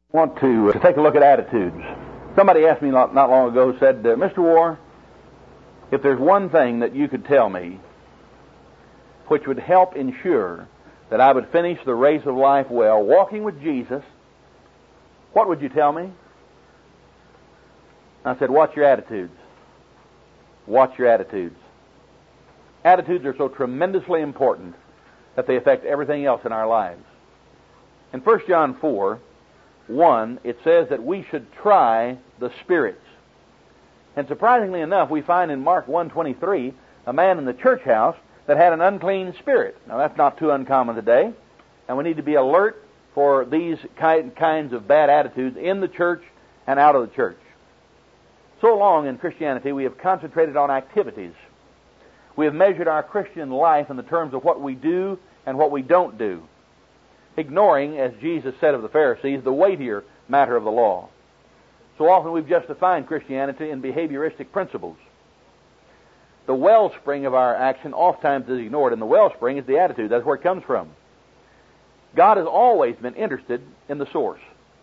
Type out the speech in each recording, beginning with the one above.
Want to take a look at attitudes. Somebody asked me not long ago, said, Mr. Warr, if there's one thing that you could tell me which would help ensure that I would finish the race of life well, walking with Jesus, what would you tell me? I said, watch your attitudes. Watch your attitudes. Attitudes are so tremendously important that they affect everything else in our lives. In 1 John 4:1, it says that we should try the spirits. And surprisingly enough, we find in Mark 1:23 a man in the church house that had an unclean spirit. Now that's not too uncommon today, and we need to be alert for these kinds of bad attitudes in the church and out of the church. So long in Christianity we have concentrated on activities. We have measured our Christian life in the terms of what we do and what we don't do, ignoring, as Jesus said of the Pharisees, the weightier matter of the law. So often we've just defined Christianity in behavioristic principles. The wellspring of our action oftentimes is ignored, and the wellspring is the attitude. That's where it comes from. God has always been interested in the source.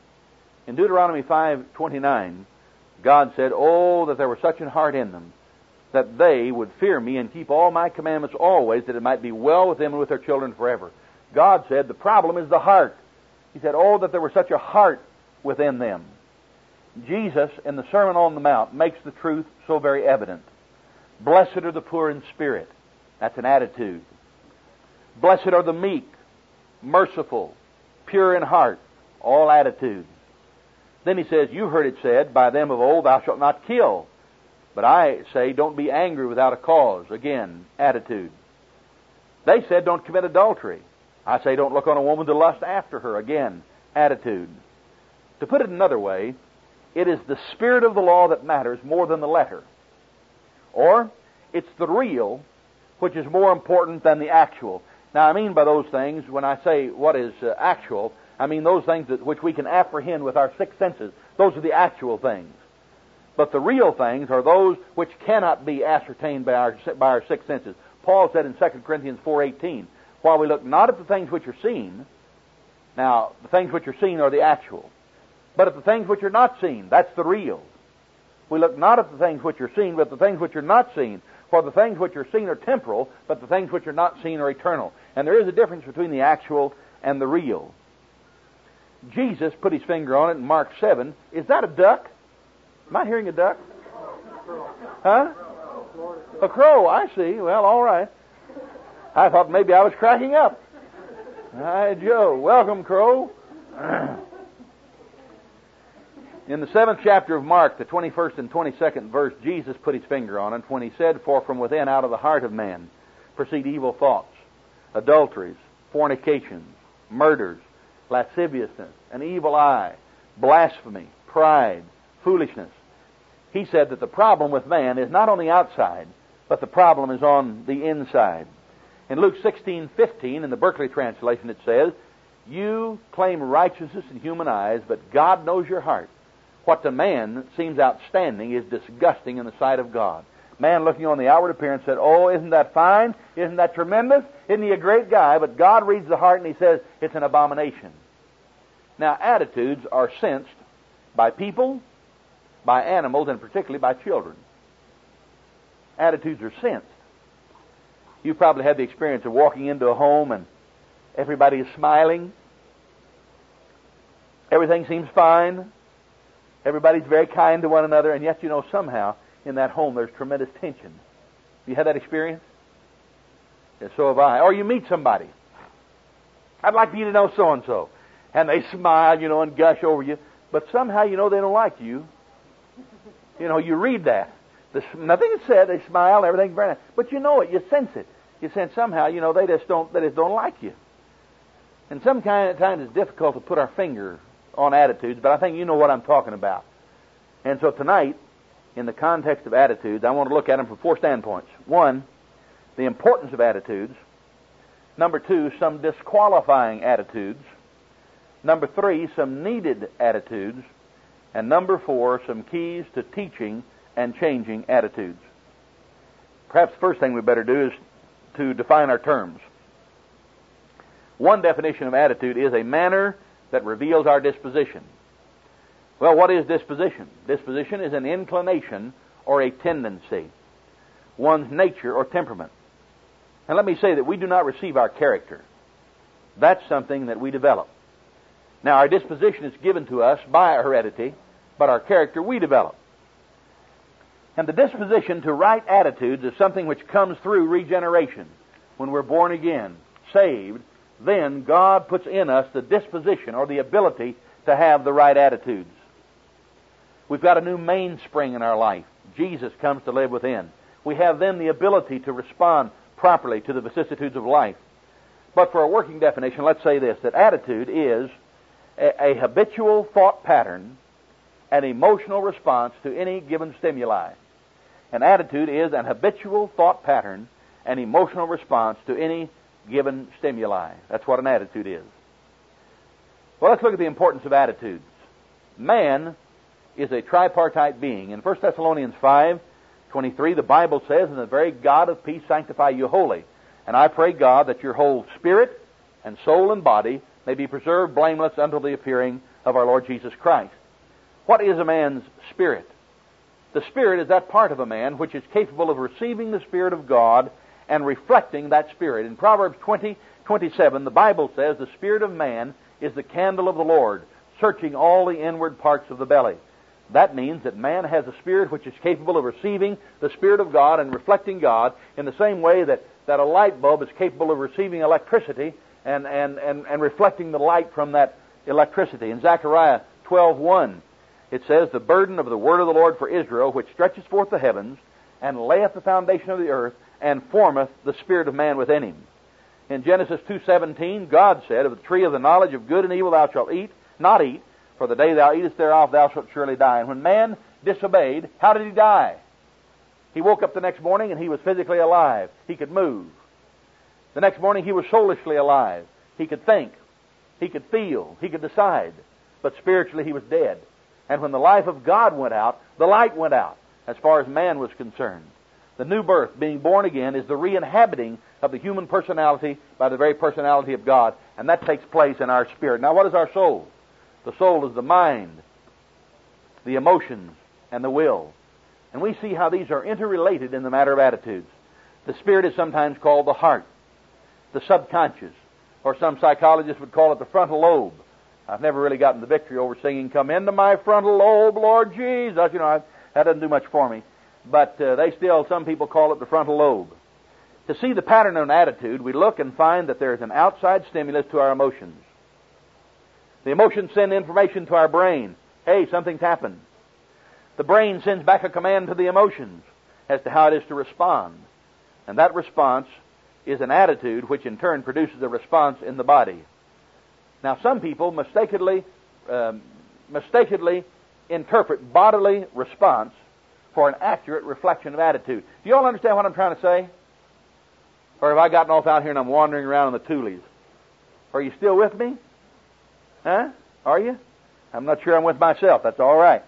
In Deuteronomy 5:29, God said, "Oh, that there were such an heart in them, that they would fear me and keep all my commandments always, that it might be well with them and with their children forever." God said the problem is the heart. He said, "Oh, that there were such a heart within them." Jesus, in the Sermon on the Mount, makes the truth so very evident. Blessed are the poor in spirit. That's an attitude. Blessed are the meek, merciful, pure in heart. All attitudes. Then he says, "You heard it said by them of old, thou shalt not kill. But I say, don't be angry without a cause." Again, attitude. They said, "Don't commit adultery." I say, "Don't look on a woman to lust after her." Again, attitude. To put it another way, it is the spirit of the law that matters more than the letter. Or, it's the real which is more important than the actual. Now, I mean by those things, when I say what is actual, I mean those things which we can apprehend with our six senses. Those are the actual things. But the real things are those which cannot be ascertained by our six senses. Paul said in 2 Corinthians 4:18, "While we look not at the things which are seen," now, the things which are seen are the actual, "but at the things which are not seen," that's the real. We look not at the things which are seen, but the things which are not seen. For the things which are seen are temporal, but the things which are not seen are eternal. And there is a difference between the actual and the real. Jesus put his finger on it in Mark 7. Is that a duck? Am I hearing a duck? Huh? A crow, I see. Well, all right. I thought maybe I was cracking up. Hi, Joe. Welcome, crow. In the 7th chapter of Mark, the 21st and 22nd verse, Jesus put his finger on it when he said, "For from within, out of the heart of man, proceed evil thoughts, adulteries, fornications, murders, lasciviousness, an evil eye, blasphemy, pride, foolishness." He said that the problem with man is not on the outside, but the problem is on the inside. In Luke 16:15, in the Berkeley translation, it says, "You claim righteousness in human eyes, but God knows your heart. What to man seems outstanding is disgusting in the sight of God." Man, looking on the outward appearance, said, "Oh, isn't that fine? Isn't that tremendous? Isn't he a great guy?" But God reads the heart and he says, it's an abomination. Now, attitudes are sensed by people, by animals, and particularly by children. Attitudes are sensed. You probably had the experience of walking into a home and everybody is smiling. Everything seems fine. Everybody's very kind to one another, and yet you know somehow in that home there's tremendous tension. You had that experience? Yes, so have I. Or you meet somebody. "I'd like you to know so-and-so." And they smile, and gush over you. But somehow they don't like you. You read that. Nothing is said. They smile, everything's very nice. But you know it. You sense it. You sense somehow, they just don't like you. And sometimes it's difficult to put our finger on attitudes, but I think you know what I'm talking about. And so tonight, in the context of attitudes, I want to look at them from 4 standpoints. 1, the importance of attitudes. Number 2, some disqualifying attitudes. Number 3, some needed attitudes. And number 4, some keys to teaching and changing attitudes. Perhaps the first thing we better do is to define our terms. One definition of attitude is a manner that reveals our disposition. Well, what is disposition? Disposition is an inclination or a tendency, one's nature or temperament. And let me say that we do not receive our character. That's something that we develop. Now, our disposition is given to us by our heredity, but our character we develop. And the disposition to right attitudes is something which comes through regeneration. When we're born again, saved, then God puts in us the disposition or the ability to have the right attitudes. We've got a new mainspring in our life. Jesus comes to live within. We have then the ability to respond properly to the vicissitudes of life. But for a working definition, let's say this, that attitude is a habitual thought pattern, an emotional response to any given stimuli. An attitude is an habitual thought pattern, an emotional response to any given stimuli. That's what an attitude is. Well, let's look at the importance of attitudes. Man is a tripartite being. In 1 Thessalonians 5:23, the Bible says, "And the very God of peace sanctify you wholly. And I pray God that your whole spirit and soul and body may be preserved blameless until the appearing of our Lord Jesus Christ." What is a man's spirit? The spirit is that part of a man which is capable of receiving the Spirit of God and reflecting that Spirit. In Proverbs 20:27, the Bible says, "The spirit of man is the candle of the Lord, searching all the inward parts of the belly." That means that man has a spirit which is capable of receiving the Spirit of God and reflecting God in the same way that a light bulb is capable of receiving electricity and reflecting the light from that electricity. In Zechariah 12:1, it says, "The burden of the word of the Lord for Israel, which stretches forth the heavens, and layeth the foundation of the earth, and formeth the spirit of man within him." In Genesis 2:17, God said, "Of the tree of the knowledge of good and evil thou shalt not eat, for the day thou eatest thereof thou shalt surely die." And when man disobeyed, how did he die? He woke up the next morning and he was physically alive. He could move. The next morning he was soulishly alive. He could think. He could feel. He could decide. But spiritually he was dead. And when the life of God went out, the light went out as far as man was concerned. The new birth, being born again, is the re-inhabiting of the human personality by the very personality of God. And that takes place in our spirit. Now, what is our soul? The soul is the mind, the emotions, and the will. And we see how these are interrelated in the matter of attitudes. The spirit is sometimes called the heart, the subconscious, or some psychologists would call it the frontal lobe. I've never really gotten the victory over singing, "Come into my frontal lobe, Lord Jesus." That doesn't do much for me. But some people call it the frontal lobe. To see the pattern of an attitude, we look and find that there is an outside stimulus to our emotions. The emotions send information to our brain. Hey, something's happened. The brain sends back a command to the emotions as to how it is to respond. And that response is an attitude which in turn produces a response in the body. Now, some people mistakenly interpret bodily response for an accurate reflection of attitude. Do you all understand what I'm trying to say? Or have I gotten off out here and I'm wandering around on the toolies? Are you still with me? Huh? Are you? I'm not sure I'm with myself. That's all right.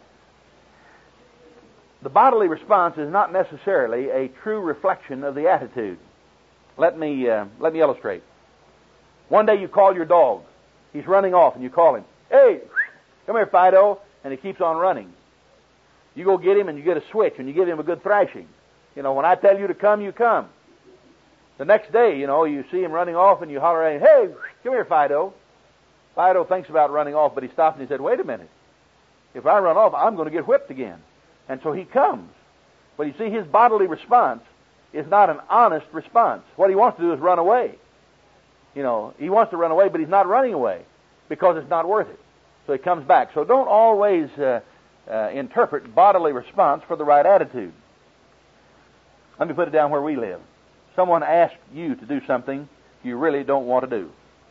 The bodily response is not necessarily a true reflection of the attitude. Let me illustrate. One day you call your dog. He's running off and you call him. "Hey, come here, Fido," and he keeps on running. You go get him and you get a switch and you give him a good thrashing. When I tell you to come, you come. The next day, you see him running off and you holler at him, "Hey, come here, Fido." Fido thinks about running off, but he stops and he said, "Wait a minute. If I run off, I'm going to get whipped again." And so he comes. But you see, his bodily response is not an honest response. What he wants to do is run away. He wants to run away, but he's not running away because it's not worth it. So he comes back. So don't always interpret bodily response for the right attitude. Let me put it down where we live. Someone asks you to do something you really don't want to do.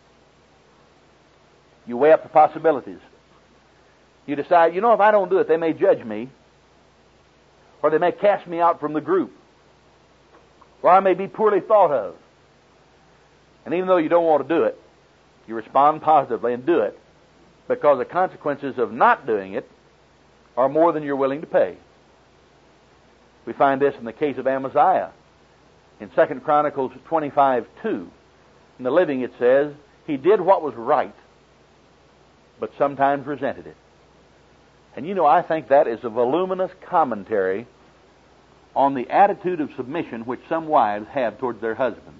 You weigh up the possibilities. You decide, if I don't do it, they may judge me, or they may cast me out from the group, or I may be poorly thought of. And even though you don't want to do it, you respond positively and do it, because the consequences of not doing it are more than you're willing to pay. We find this in the case of Amaziah. In 2 Chronicles 25:2, in the Living it says, "He did what was right, but sometimes resented it." And you know, I think that is a voluminous commentary on the attitude of submission which some wives have towards their husbands.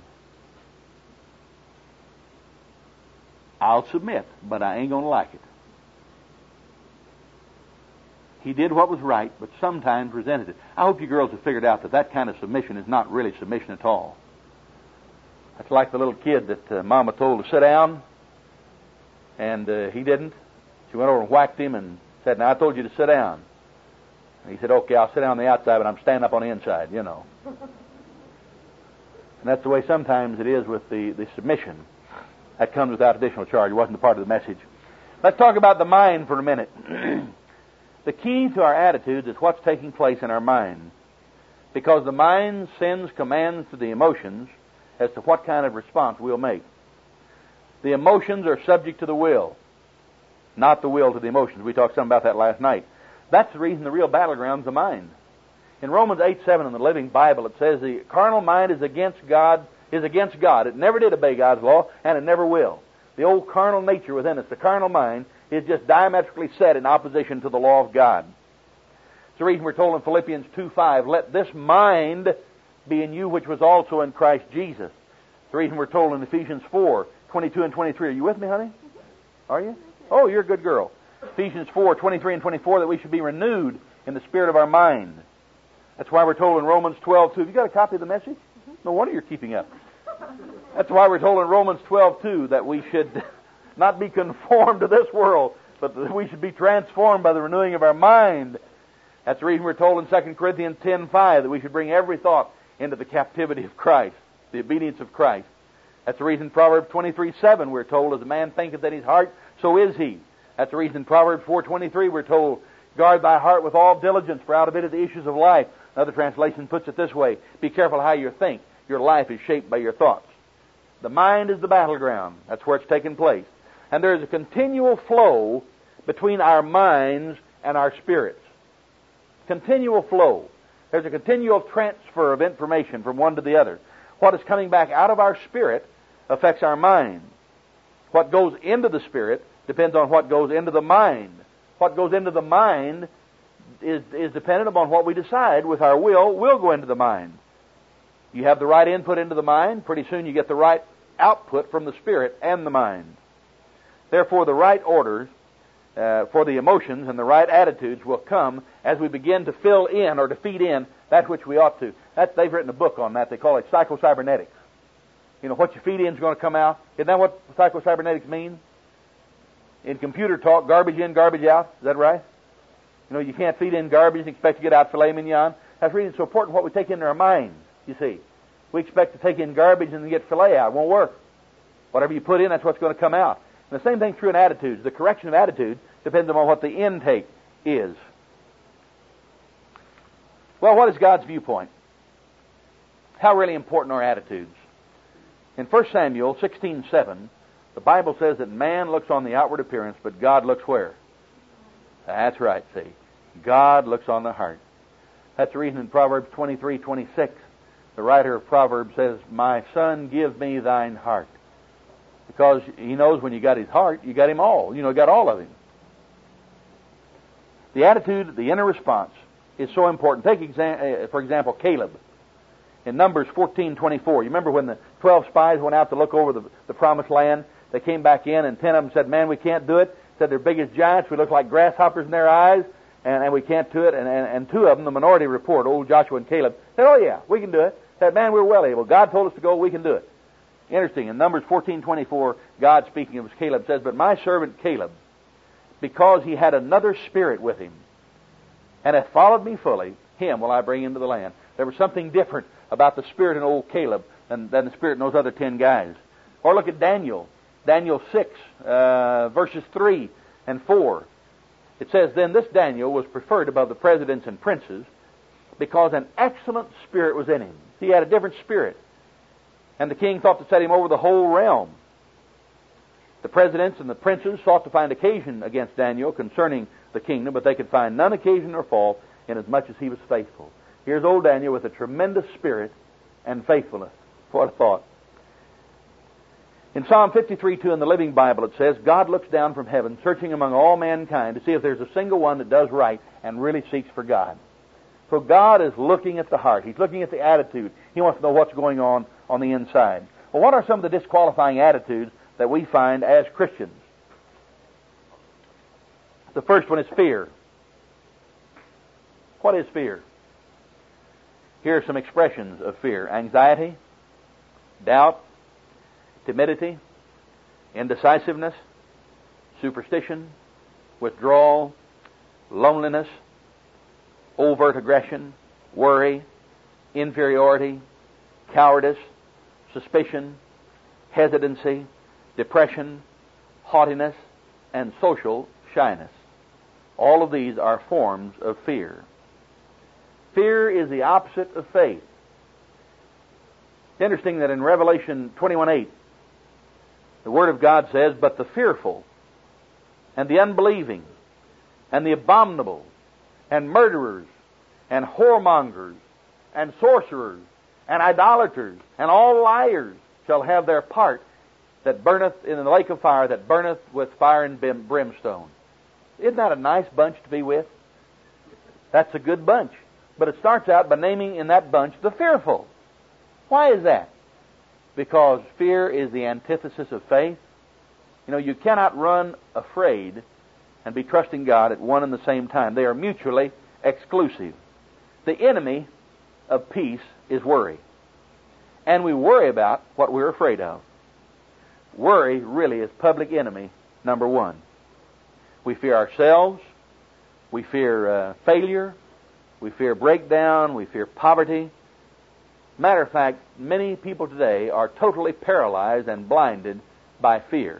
I'll submit, but I ain't going to like it. He did what was right, but sometimes resented it. I hope you girls have figured out that that kind of submission is not really submission at all. That's like the little kid that Mama told to sit down, and he didn't. She went over and whacked him and said, "Now I told you to sit down." And he said, "Okay, I'll sit down on the outside, but I'm standing up on the inside, you know." And that's the way sometimes it is with the submission. That comes without additional charge. It wasn't a part of the message. Let's talk about the mind for a minute. The key to our attitudes is what's taking place in our mind. Because the mind sends commands to the emotions as to what kind of response we'll make. The emotions are subject to the will, not the will to the emotions. We talked some about that last night. That's the reason the real battleground is the mind. In Romans 8:7 in the Living Bible, it says the carnal mind is against God. It never did obey God's law, and it never will. The old carnal nature within us, the carnal mind, is just diametrically set in opposition to the law of God. It's the reason we're told in Philippians 2:5, "Let this mind be in you which was also in Christ Jesus." It's the reason we're told in Ephesians 4:22 and 23. Are you with me, honey? Are you? Oh, you're a good girl. Ephesians 4:23 and 24, that we should be renewed in the spirit of our mind. That's why we're told in Romans 12:2. Have you got a copy of the message? No wonder you're keeping up. That's why we're told in Romans 12:2 that we should not be conformed to this world, but that we should be transformed by the renewing of our mind. That's the reason we're told in 2 Corinthians 10:5 that we should bring every thought into the captivity of Christ, the obedience of Christ. That's the reason in Proverbs 23:7 we're told, "As a man thinketh in his heart, so is he." That's the reason in Proverbs 4:23 we're told, "Guard thy heart with all diligence, for out of it are the issues of life." Another translation puts it this way, "Be careful how you think. Your life is shaped by your thoughts." The mind is the battleground. That's where it's taking place. And there is a continual flow between our minds and our spirits. Continual flow. There's a continual transfer of information from one to the other. What is coming back out of our spirit affects our mind. What goes into the spirit depends on what goes into the mind. What goes into the mind is dependent upon what we decide with our will go into the mind. You have the right input into the mind, pretty soon you get the right output from the spirit and the mind. Therefore, the right orders for the emotions and the right attitudes will come as we begin to fill in or to feed in that which we ought to. They've written a book on that. They call it psychocybernetics. You know, what you feed in is going to come out. Isn't that what psychocybernetics means? In computer talk, garbage in, garbage out. Is that right? You know, you can't feed in garbage and expect to get out filet mignon. That's the reason it's so important what we take into our minds, you see. We expect to take in garbage and then get filet out. It won't work. Whatever you put in, that's what's going to come out. And the same thing's true in attitudes. The correction of attitude depends on what the intake is. Well, what is God's viewpoint? How really important are attitudes? In 1 Samuel 16:7, the Bible says that man looks on the outward appearance, but God looks where? That's right, see. God looks on the heart. That's the reason in Proverbs 23:26, the writer of Proverbs says, "My son, give me thine heart." Because he knows when you got his heart, you got him all. You know, you got all of him. The attitude, the inner response, is so important. Take, for example, Caleb. In Numbers 14:24, you remember when the 12 spies went out to look over the promised land? They came back in, and 10 of them said, "Man, we can't do it." Said they're big as giants. We look like grasshoppers in their eyes, and we can't do it. And 2 of them, the minority report, old Joshua and Caleb, said, "Oh yeah, we can do it." Said, "Man, we're well able. God told us to go. We can do it." Interesting. In Numbers 14:24, God speaking of Caleb says, "But my servant Caleb, because he had another spirit with him, and hath followed me fully, him will I bring into the land." There was something different about the spirit in old Caleb than the spirit in those other 10 guys. Or look at Daniel. Daniel 6, verses 3 and 4. It says, "Then this Daniel was preferred above the presidents and princes, because an excellent spirit was in him." He had a different spirit. "And the king thought to set him over the whole realm." The presidents and the princes sought to find occasion against Daniel concerning the kingdom, but they could find none occasion or fault, inasmuch as he was faithful. Here's old Daniel with a tremendous spirit and faithfulness. What a thought. In Psalm 53:2 in the Living Bible it says, God looks down from heaven, searching among all mankind to see if there's a single one that does right and really seeks for God. So God is looking at the heart. He's looking at the attitude. He wants to know what's going on the inside. Well, what are some of the disqualifying attitudes that we find as Christians? The first one is fear. What is fear? Here are some expressions of fear: anxiety, doubt, timidity, indecisiveness, superstition, withdrawal, loneliness, overt aggression, worry, inferiority, cowardice, suspicion, hesitancy, depression, haughtiness, and social shyness. All of these are forms of fear. Fear is the opposite of faith. It's interesting that in Revelation 21:8, the Word of God says, but the fearful, and the unbelieving, and the abominable, and murderers, and whoremongers, and sorcerers, and idolaters, and all liars shall have their part that burneth in the lake of fire, that burneth with fire and brimstone. Isn't that a nice bunch to be with? That's a good bunch. But it starts out by naming in that bunch the fearful. Why is that? Because fear is the antithesis of faith. You know, you cannot run afraid and be trusting God at one and the same time. They are mutually exclusive. The enemy of peace is worry. And we worry about what we're afraid of. Worry really is public enemy number one. We fear ourselves. We fear failure. We fear breakdown. We fear poverty. Matter of fact, many people today are totally paralyzed and blinded by fear.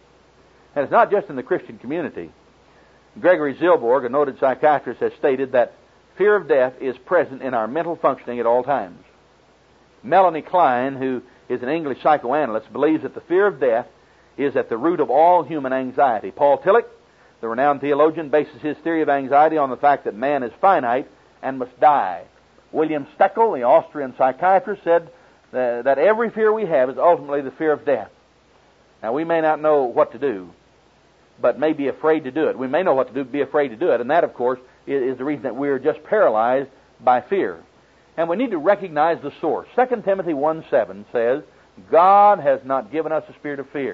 And it's not just in the Christian community. Gregory Zilborg, a noted psychiatrist, has stated that fear of death is present in our mental functioning at all times. Melanie Klein, who is an English psychoanalyst, believes that the fear of death is at the root of all human anxiety. Paul Tillich, the renowned theologian, bases his theory of anxiety on the fact that man is finite and must die. William Steckel, the Austrian psychiatrist, said that every fear we have is ultimately the fear of death. Now, we may not know what to do, but may be afraid to do it. We may know what to do, be afraid to do it, and that, of course, is the reason that we're just paralyzed by fear. And we need to recognize the source. 2 Timothy 1:7 says, God has not given us a spirit of fear,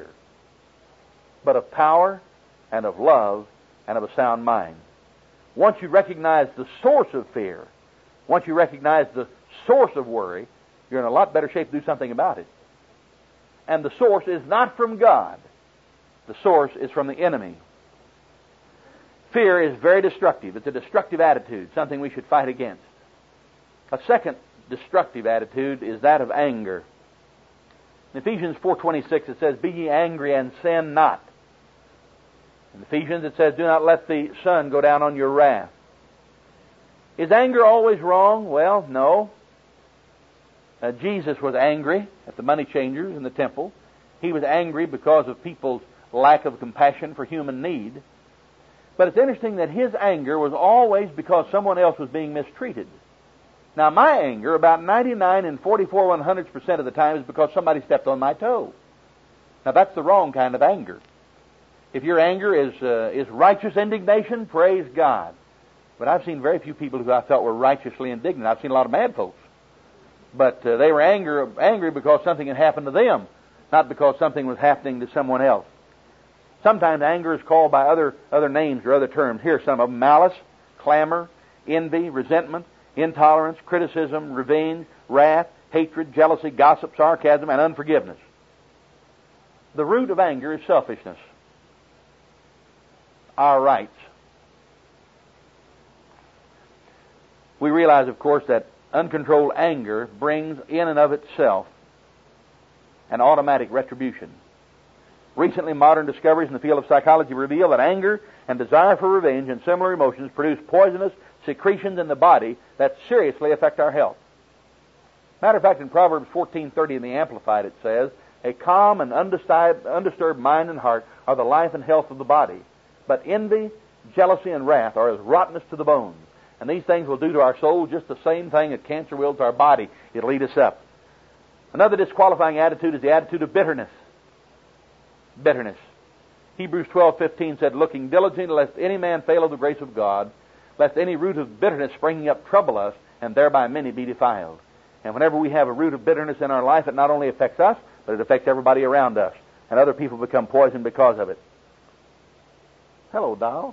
but of power and of love and of a sound mind. Once you recognize the source of fear, once you recognize the source of worry, you're in a lot better shape to do something about it. And the source is not from God. The source is from the enemy. Fear is very destructive. It's a destructive attitude, something we should fight against. A second destructive attitude is that of anger. In Ephesians 4:26 it says, be ye angry and sin not. In Ephesians it says, do not let the sun go down on your wrath. Is anger always wrong? Well, no. Jesus was angry at the money changers in the temple. He was angry because of people's lack of compassion for human need. But it's interesting that his anger was always because someone else was being mistreated. Now, my anger, about 99 and 44/100% of the time, is because somebody stepped on my toe. Now, that's the wrong kind of anger. If your anger is righteous indignation, praise God. But I've seen very few people who I felt were righteously indignant. I've seen a lot of mad folks. But they were angry because something had happened to them, not because something was happening to someone else. Sometimes anger is called by other names or other terms. Here are some of them: malice, clamor, envy, resentment, intolerance, criticism, revenge, wrath, hatred, jealousy, gossip, sarcasm, and unforgiveness. The root of anger is selfishness. Our rights. We realize, of course, that uncontrolled anger brings in and of itself an automatic retribution. Recently, modern discoveries in the field of psychology reveal that anger and desire for revenge and similar emotions produce poisonous secretions in the body that seriously affect our health. Matter of fact, in Proverbs 14:30 in the Amplified it says, a calm and undisturbed mind and heart are the life and health of the body. But envy, jealousy, and wrath are as rottenness to the bones. And these things will do to our soul just the same thing that cancer will to our body. It'll eat us up. Another disqualifying attitude is the attitude of bitterness. bitterness. Hebrews 12:15 said, looking diligently lest any man fail of the grace of God, lest any root of bitterness springing up trouble us, and thereby many be defiled. And whenever we have a root of bitterness in our life, it not only affects us, but it affects everybody around us. And other people become poisoned because of it. Hello, doll.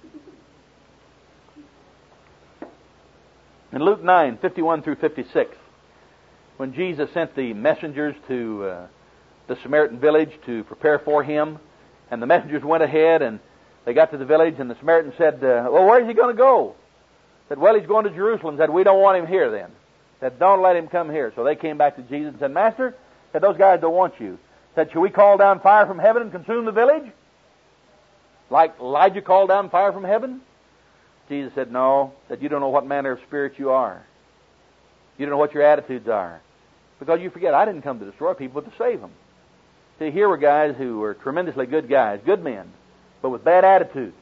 In Luke 9:51 through 56, when Jesus sent the messengers to the Samaritan village to prepare for him, and the messengers went ahead and they got to the village, and the Samaritan said, well, where's he going to go? Said, well, he's going to Jerusalem. Said, we don't want him here then. Said, don't let him come here. So they came back to Jesus and said, Master, said, those guys don't want you. Said, shall we call down fire from heaven and consume the village? Like Elijah called down fire from heaven? Jesus said, no. Said, you don't know what manner of spirit you are. You don't know what your attitudes are. Because you forget, I didn't come to destroy people, but to save them. See, here were guys who were tremendously good guys, good men, but with bad attitudes.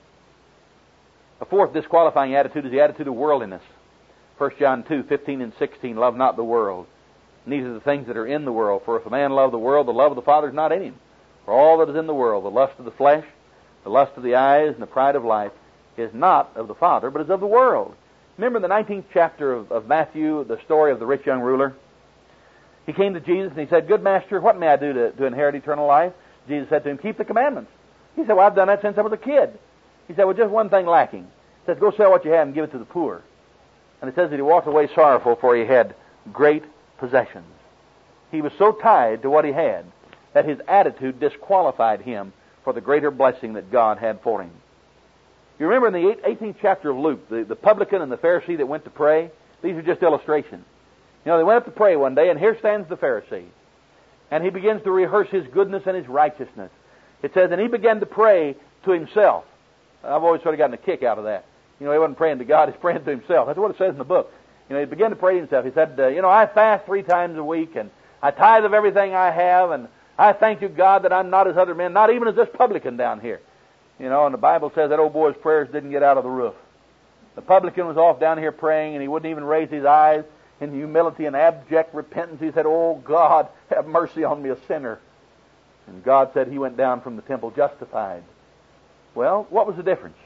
A fourth disqualifying attitude is the attitude of worldliness. 1 John 2:15 and 16, love not the world, neither the things that are in the world. For if a man love the world, the love of the Father is not in him. For all that is in the world, the lust of the flesh, the lust of the eyes, and the pride of life, is not of the Father, but is of the world. Remember in the 19th chapter of Matthew, the story of the rich young ruler? He came to Jesus and he said, good master, what may I do to inherit eternal life? Jesus said to him, keep the commandments. He said, well, I've done that since I was a kid. He said, well, just one thing lacking. He says, go sell what you have and give it to the poor. And it says that he walked away sorrowful, for he had great possessions. He was so tied to what he had that his attitude disqualified him for the greater blessing that God had for him. You remember in the 18th chapter of Luke, the publican and the Pharisee that went to pray? These are just illustrations. You know, they went up to pray one day, and here stands the Pharisee. And he begins to rehearse his goodness and his righteousness. It says, and he began to pray to himself. I've always sort of gotten a kick out of that. You know, he wasn't praying to God, he's praying to himself. That's what it says in the book. You know, he began to pray to himself. He said, I fast 3 times a week, and I tithe of everything I have, and I thank you, God, that I'm not as other men, not even as this publican down here. You know, and the Bible says that old boy's prayers didn't get out of the roof. The publican was off down here praying, and he wouldn't even raise his eyes. In humility and abject repentance, he said, oh, God, have mercy on me, a sinner. And God said he went down from the temple justified. Well, what was the difference?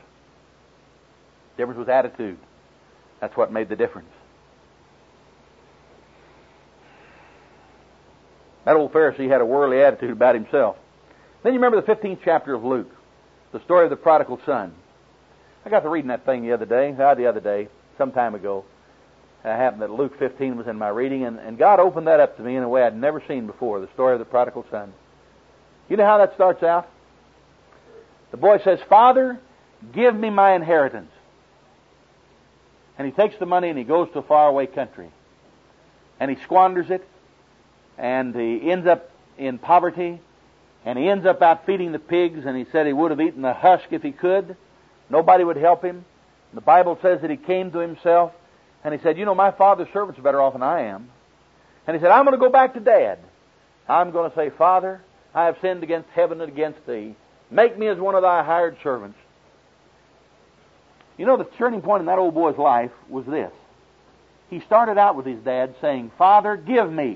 The difference was attitude. That's what made the difference. That old Pharisee had a worldly attitude about himself. Then you remember the 15th chapter of Luke, the story of the prodigal son. I got to reading that thing the other day, some time ago. It happened that Luke 15 was in my reading, and God opened that up to me in a way I'd never seen before, the story of the prodigal son. You know how that starts out? The boy says, Father, give me my inheritance. And he takes the money and he goes to a faraway country. And he squanders it, and he ends up in poverty, and he ends up out feeding the pigs, and he said he would have eaten the husk if he could. Nobody would help him. The Bible says that he came to himself, and he said, my father's servants are better off than I am. And he said, I'm going to go back to Dad. I'm going to say, Father, I have sinned against heaven and against thee. Make me as one of thy hired servants. The turning point in that old boy's life was this. He started out with his dad saying, Father, give me.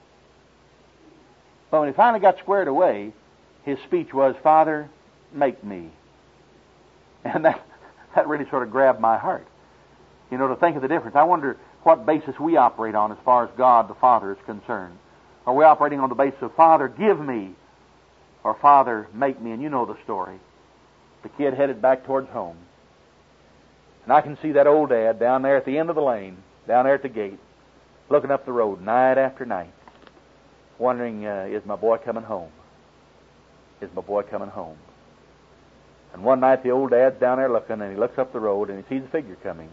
But when he finally got squared away, his speech was, Father, make me. And that really sort of grabbed my heart. To think of the difference. I wonder what basis we operate on as far as God the Father is concerned. Are we operating on the basis of, Father, give me, or Father, make me? And you know the story. The kid headed back towards home. And I can see that old dad down there at the end of the lane, down there at the gate, looking up the road night after night, wondering, is my boy coming home? Is my boy coming home? And one night the old dad's down there looking, and he looks up the road, and he sees a figure coming.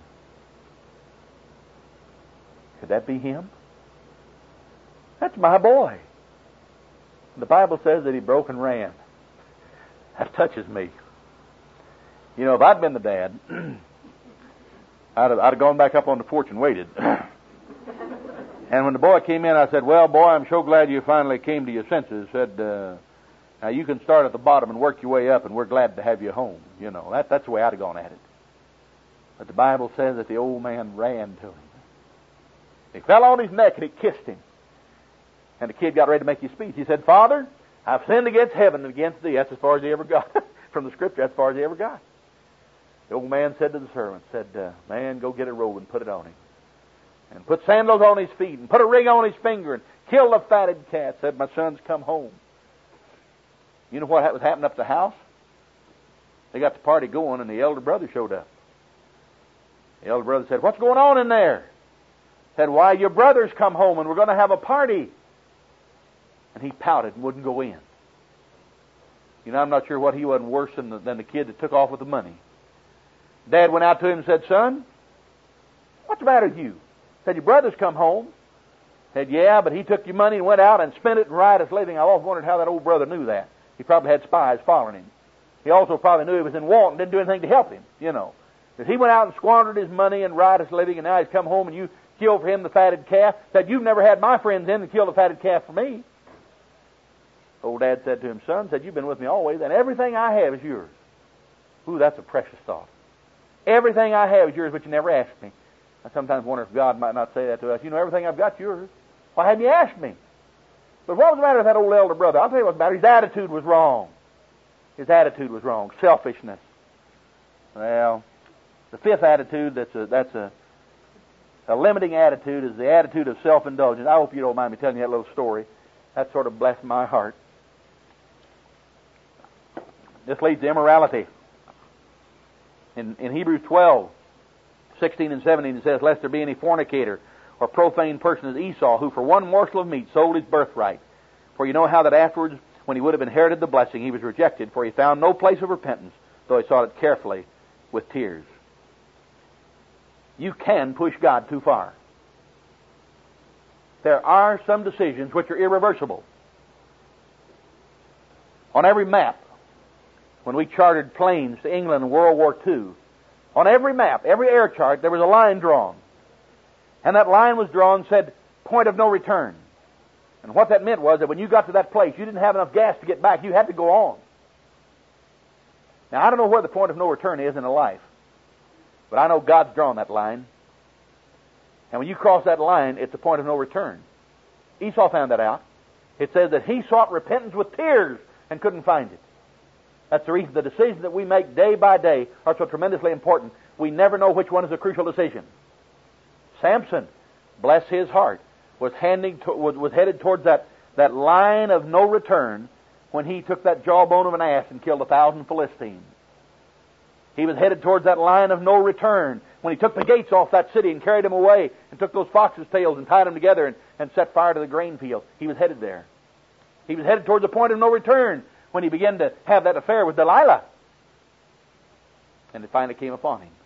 Could that be him? That's my boy. The Bible says that he broke and ran. That touches me. If I'd been the dad, I'd have gone back up on the porch and waited. And when the boy came in, I said, well, boy, I'm so glad you finally came to your senses. Said, now you can start at the bottom and work your way up, and we're glad to have you home. That's the way I'd have gone at it. But the Bible says that the old man ran to him. He fell on his neck and he kissed him. And the kid got ready to make his speech. He said, Father, I've sinned against heaven and against thee. That's as far as he ever got. From the Scripture, that's as far as he ever got. The old man said to the servant, man, go get a robe and put it on him. And put sandals on his feet and put a ring on his finger and kill the fatted calf. Said, my son's come home. You know what was happening up at the house? They got the party going and the elder brother showed up. The elder brother said, what's going on in there? Said, why, your brother's come home and we're going to have a party. And he pouted and wouldn't go in. You know, I'm not sure what he wasn't worse than the kid that took off with the money. Dad went out to him and said, son, what's the matter with you? Said, your brother's come home. Said, yeah, but he took your money and went out and spent it in riotous living. I always wondered how that old brother knew that. He probably had spies following him. He also probably knew he was in want and didn't do anything to help him, you know. Because he went out and squandered his money in riotous living, and now he's come home and you killed for him the fatted calf. Said, you've never had my friends in and killed the fatted calf for me. Old Dad said to him, son, said, you've been with me always, and everything I have is yours. Ooh, that's a precious thought. Everything I have is yours, but you never asked me. I sometimes wonder if God might not say that to us. You know, everything I've got yours. Why hadn't you asked me? But what was the matter with that old elder brother? I'll tell you what's the matter. His attitude was wrong. His attitude was wrong. Selfishness. Well, the fifth attitude that's a limiting attitude is the attitude of self-indulgence. I hope you don't mind me telling you that little story. That sort of blessed my heart. This leads to immorality. In Hebrews 12, 16 and 17, it says, lest there be any fornicator or profane person as Esau, who for one morsel of meat sold his birthright. For you know how that afterwards, when he would have inherited the blessing, he was rejected, for he found no place of repentance, though he sought it carefully with tears. You can push God too far. There are some decisions which are irreversible. On every map, when we chartered planes to England in World War II, on every map, every air chart, there was a line drawn. And that line was drawn, said, point of no return. And what that meant was that when you got to that place, you didn't have enough gas to get back. You had to go on. Now, I don't know where the point of no return is in a life, but I know God's drawn that line. And when you cross that line, it's a point of no return. Esau found that out. It says that he sought repentance with tears and couldn't find it. That's the reason the decisions that we make day by day are so tremendously important. We never know which one is a crucial decision. Samson, bless his heart, was headed towards that line of no return when he took that jawbone of an ass and killed 1,000 Philistines. He was headed towards that line of no return when he took the gates off that city and carried them away and took those foxes' tails and tied them together and set fire to the grain fields. He was headed there. He was headed towards the point of no return when he began to have that affair with Delilah. And it finally came upon him.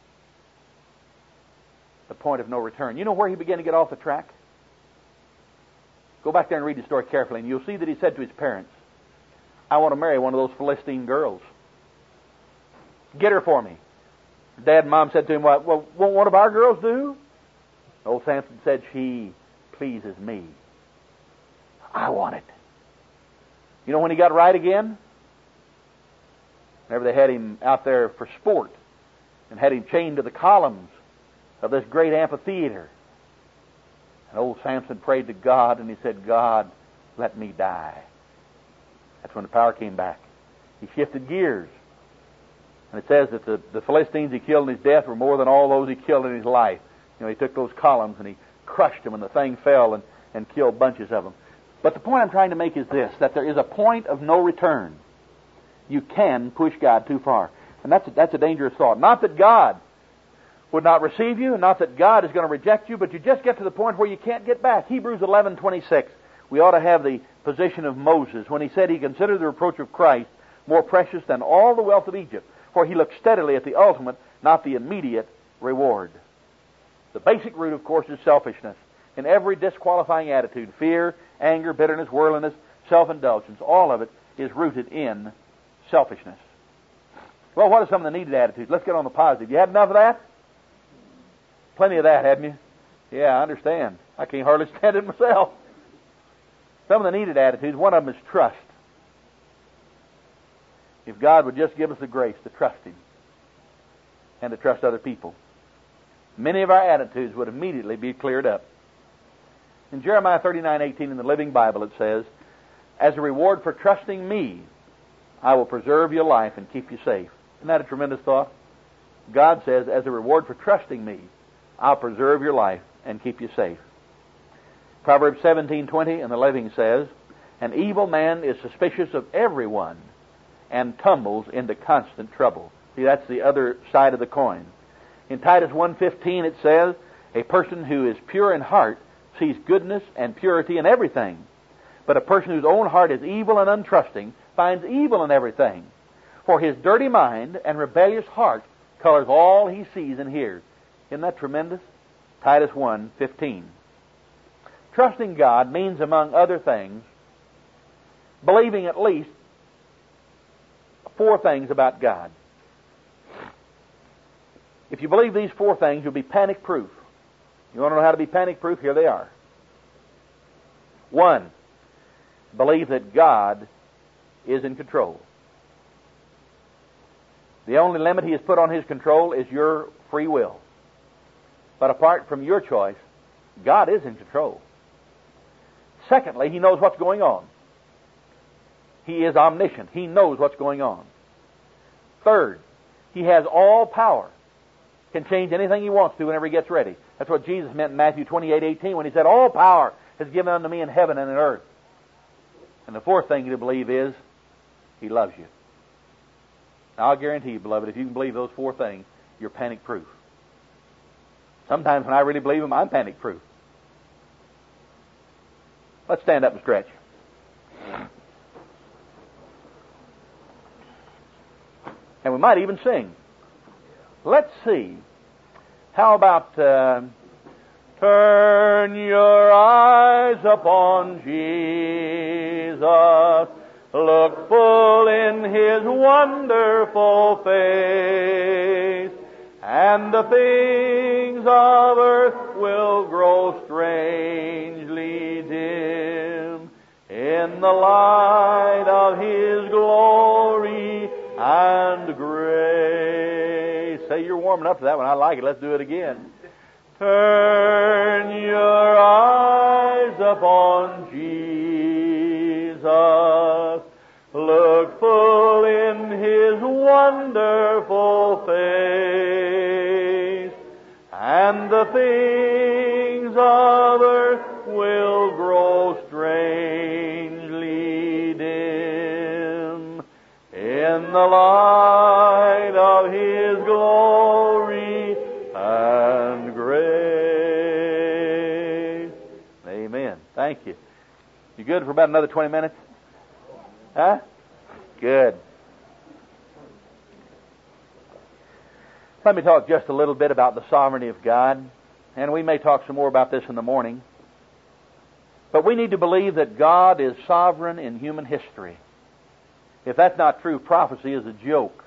The point of no return. You know where he began to get off the track? Go back there and read the story carefully, and you'll see that he said to his parents, I want to marry one of those Philistine girls. Get her for me. Dad and Mom said to him, well, won't one of our girls do? Old Samson said, she pleases me. I want it. You know when he got right again? Whenever they had him out there for sport and had him chained to the columns of this great amphitheater. And old Samson prayed to God and he said, God, let me die. That's when the power came back. He shifted gears. And it says that the Philistines he killed in his death were more than all those he killed in his life. You know, he took those columns and he crushed them and the thing fell and killed bunches of them. But the point I'm trying to make is this, that there is a point of no return. You can push God too far. And that's a dangerous thought. Not that God would not receive you, not that God is going to reject you, but you just get to the point where you can't get back. Hebrews 11:26. We ought to have the position of Moses when he said he considered the reproach of Christ more precious than all the wealth of Egypt, for he looked steadily at the ultimate, not the immediate reward. The basic root, of course, is selfishness. In every disqualifying attitude, fear, anger, bitterness, worldliness, self-indulgence, all of it is rooted in selfishness. Well, what are some of the needed attitudes? Let's get on the positive. You had enough of that? Plenty of that, hadn't you? Yeah, I understand. I can't hardly stand it myself. Some of the needed attitudes, one of them is trust. If God would just give us the grace to trust Him and to trust other people, many of our attitudes would immediately be cleared up. In Jeremiah 39:18 in the Living Bible it says, as a reward for trusting me, I will preserve your life and keep you safe. Isn't that a tremendous thought? God says, as a reward for trusting me, I'll preserve your life and keep you safe. Proverbs 17:20 in the Living says, an evil man is suspicious of everyone and tumbles into constant trouble. See, that's the other side of the coin. In Titus 1:15 it says, a person who is pure in heart sees goodness and purity in everything. But a person whose own heart is evil and untrusting finds evil in everything. For his dirty mind and rebellious heart colors all he sees and hears. Isn't that tremendous? Titus 1:15. Trusting God means, among other things, believing at least 4 things about God. If you believe these 4 things, you'll be panic-proof. You want to know how to be panic-proof? Here they are. 1, believe that God is in control. The only limit He has put on His control is your free will. But apart from your choice, God is in control. Secondly, He knows what's going on. He is omniscient. He knows what's going on. Third, He has all power. Can change anything He wants to whenever He gets ready. That's what Jesus meant in Matthew 28:18 when He said, all power is given unto me in heaven and in earth. And the fourth thing to believe is, He loves you. Now, I'll guarantee you, beloved, if you can believe those 4 things, you're panic-proof. Sometimes when I really believe them, I'm panic-proof. Let's stand up and stretch. And we might even sing. Let's see. How about turn your eyes upon Jesus, look full in His wonderful face, and the things of earth will grow strangely dim in the light of His glory and grace. Say, you're warming up to that one. I like it. Let's do it again. Turn your eyes upon Jesus, look full in His wonderful face, and the things of earth will grow strangely dim in the light of His glory and grace. Amen. Thank you. You good for about another 20 minutes? Huh? Good. Let me talk just a little bit about the sovereignty of God, and we may talk some more about this in the morning. But we need to believe that God is sovereign in human history. If that's not true, prophecy is a joke.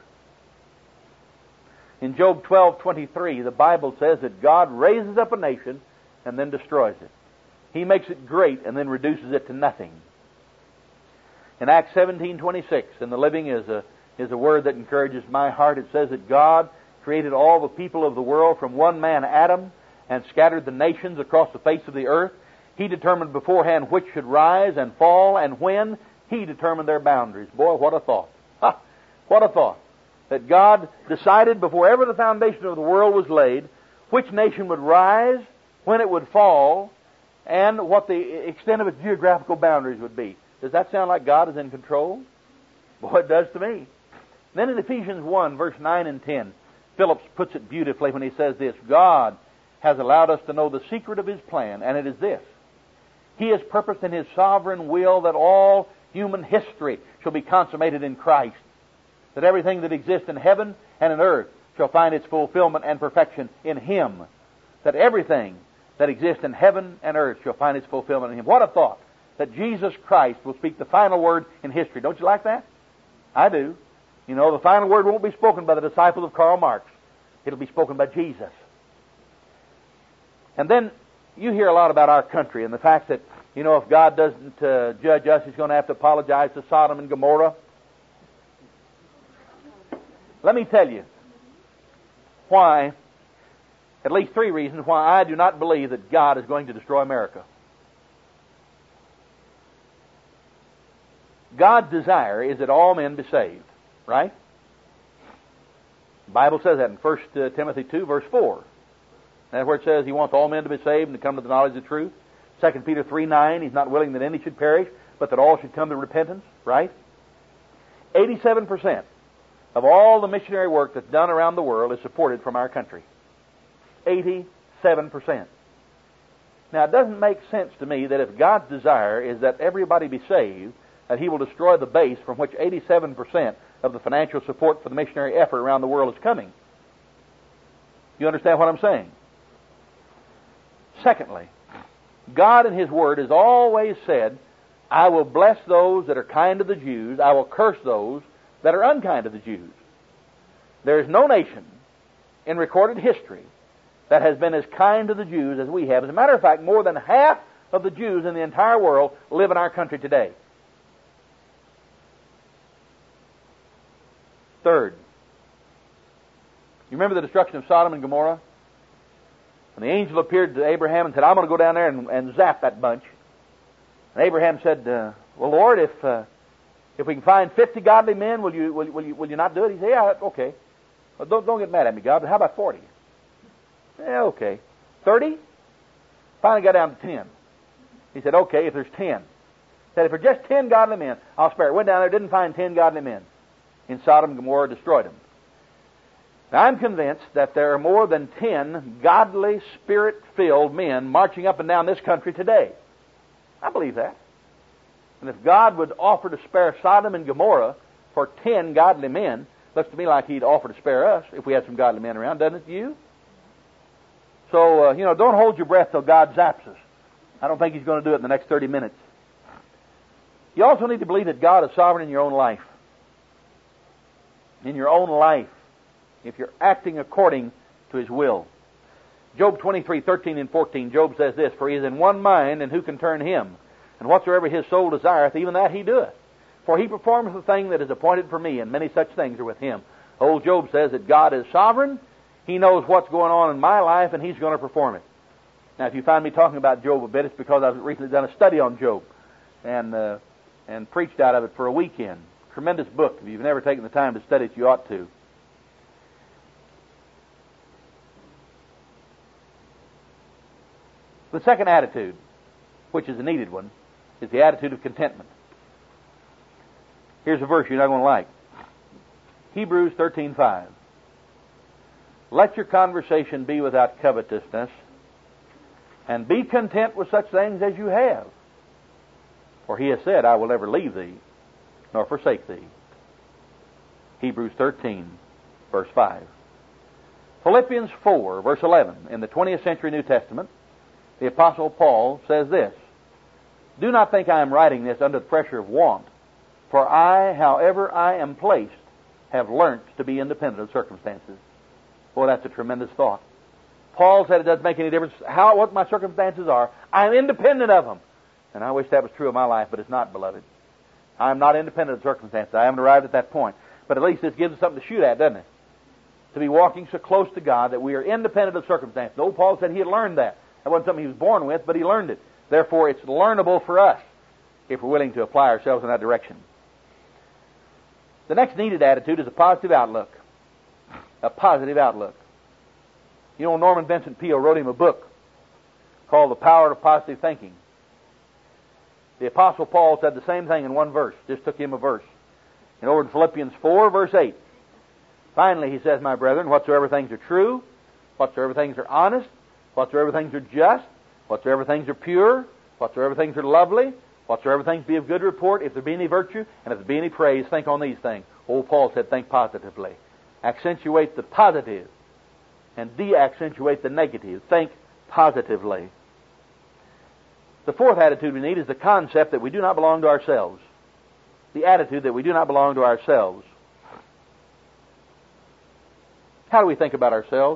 In Job 12:23, the Bible says that God raises up a nation and then destroys it. He makes it great and then reduces it to nothing. In Acts 17:26, and the Living is a word that encourages my heart. It says that God created all the people of the world from one man, Adam, and scattered the nations across the face of the earth. He determined beforehand which should rise and fall, and when. He determined their boundaries. Boy, what a thought. Ha! What a thought. That God decided before ever the foundation of the world was laid which nation would rise, when it would fall, and what the extent of its geographical boundaries would be. Does that sound like God is in control? Boy, it does to me. Then in Ephesians 1, verse 9 and 10, Phillips puts it beautifully when he says this: God has allowed us to know the secret of His plan, and it is this: He has purposed in His sovereign will that all human history shall be consummated in Christ, that everything that exists in heaven and in earth shall find its fulfillment and perfection in Him, that everything that exists in heaven and earth shall find its fulfillment in Him. What a thought, that Jesus Christ will speak the final word in history. Don't you like that? I do. You know, the final word won't be spoken by the disciples of Karl Marx. It'll be spoken by Jesus. And then you hear a lot about our country and the fact that, you know, if God doesn't judge us, He's going to have to apologize to Sodom and Gomorrah. Let me tell you why, at least 3 reasons why I do not believe that God is going to destroy America. God's desire is that all men be saved, right? The Bible says that in 1 Timothy 2, verse 4. That's where it says He wants all men to be saved and to come to the knowledge of the truth. 2 Peter 3:9, He's not willing that any should perish, but that all should come to repentance, right? 87% of all the missionary work that's done around the world is supported from our country. 87%. Now, it doesn't make sense to me that if God's desire is that everybody be saved, that He will destroy the base from which 87% of the financial support for the missionary effort around the world is coming. You understand what I'm saying? Secondly, God in His Word has always said, I will bless those that are kind to the Jews, I will curse those that are unkind to the Jews. There is no nation in recorded history that has been as kind to the Jews as we have. As a matter of fact, more than half of the Jews in the entire world live in our country today. Third, you remember the destruction of Sodom and Gomorrah? When the angel appeared to Abraham and said, I'm going to go down there and zap that bunch. And Abraham said, well, Lord, if we can find 50 godly men, will you not do it? He said, yeah, okay. Well, don't get mad at me, God, but how about 40? Yeah, okay. 30? Finally got down to 10. He said, okay, if there's 10. He said, if there's just 10 godly men, I'll spare it. Went down there, didn't find 10 godly men in Sodom and Gomorrah, destroyed them. Now, I'm convinced that there are more than 10 godly, Spirit-filled men marching up and down this country today. I believe that. And if God would offer to spare Sodom and Gomorrah for 10 godly men, looks to me like He'd offer to spare us if we had some godly men around, doesn't it to you? So, don't hold your breath till God zaps us. I don't think He's going to do it in the next 30 minutes. You also need to believe that God is sovereign in your own life. In your own life, if you're acting according to His will. Job 23:13 and 14, Job says this, for He is in one mind, and who can turn Him? And whatsoever His soul desireth, even that He doeth. For He performeth the thing that is appointed for me, and many such things are with Him. Old Job says that God is sovereign. He knows what's going on in my life, and He's going to perform it. Now, if you find me talking about Job a bit, it's because I've recently done a study on Job and preached out of it for a weekend. Tremendous book. If you've never taken the time to study it, you ought to. The second attitude, which is a needed one, is the attitude of contentment. Here's a verse you're not going to like. Hebrews 13:5. Let your conversation be without covetousness, and be content with such things as you have. For He has said, I will never leave thee, nor forsake thee. Hebrews 13, verse 5. Philippians 4, verse 11. In the 20th century New Testament, the Apostle Paul says this, do not think I am writing this under the pressure of want, for I, however I am placed, have learnt to be independent of circumstances. Boy, that's a tremendous thought. Paul said it doesn't make any difference what my circumstances are. I'm independent of them. And I wish that was true of my life, but it's not, beloved. I'm not independent of circumstances. I haven't arrived at that point. But at least this gives us something to shoot at, doesn't it? To be walking so close to God that we are independent of circumstances. Old Paul said he had learned that. That wasn't something he was born with, but he learned it. Therefore, it's learnable for us if we're willing to apply ourselves in that direction. The next needed attitude is a positive outlook. A positive outlook. You know, Norman Vincent Peale wrote him a book called The Power of Positive Thinking. The Apostle Paul said the same thing in one verse. Just took him a verse. And over in Philippians 4, verse 8. Finally, he says, my brethren, whatsoever things are true, whatsoever things are honest, whatsoever things are just, whatsoever things are pure, whatsoever things are lovely, whatsoever things be of good report, if there be any virtue, and if there be any praise, think on these things. Old Paul said, think positively. Accentuate the positive and de-accentuate the negative. Think positively. The fourth attitude we need is the concept that we do not belong to ourselves. The attitude that we do not belong to ourselves. How do we think about ourselves?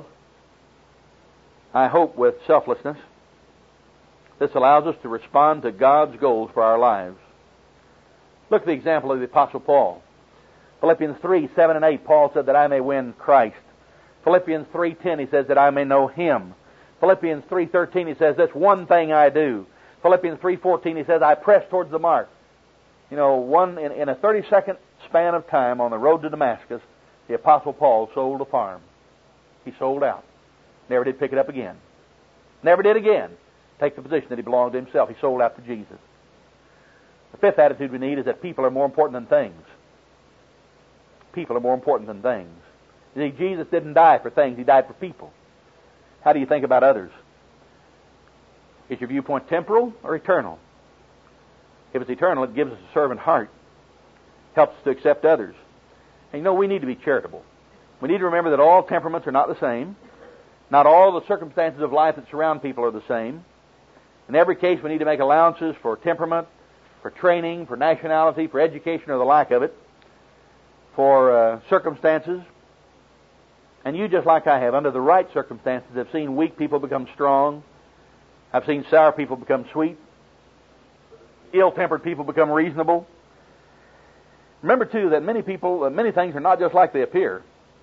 I hope with selflessness. This allows us to respond to God's goals for our lives. Look at the example of the Apostle Paul. Philippians 3, 7 and 8, Paul said that I may win Christ. Philippians 3:10, he says that I may know Him. Philippians 3:13, he says, this one thing I do. Philippians 3:14, he says, I press towards the mark. You know, in a 30-second span of time on the road to Damascus, the Apostle Paul sold a farm. He sold out. Never did pick it up again. Never did again take the position that he belonged to himself. He sold out to Jesus. The fifth attitude we need is that people are more important than things. People are more important than things. You see, Jesus didn't die for things. He died for people. How do you think about others? Is your viewpoint temporal or eternal? If it's eternal, it gives us a servant heart. Helps us to accept others. And you know, we need to be charitable. We need to remember that all temperaments are not the same. Not all the circumstances of life that surround people are the same. In every case, we need to make allowances for temperament, for training, for nationality, for education or the lack of it, for circumstances. And you, just like I have, under the right circumstances, have seen weak people become strong. I've seen sour people become sweet. Ill-tempered people become reasonable. Remember, too, that many things are not just like they appear.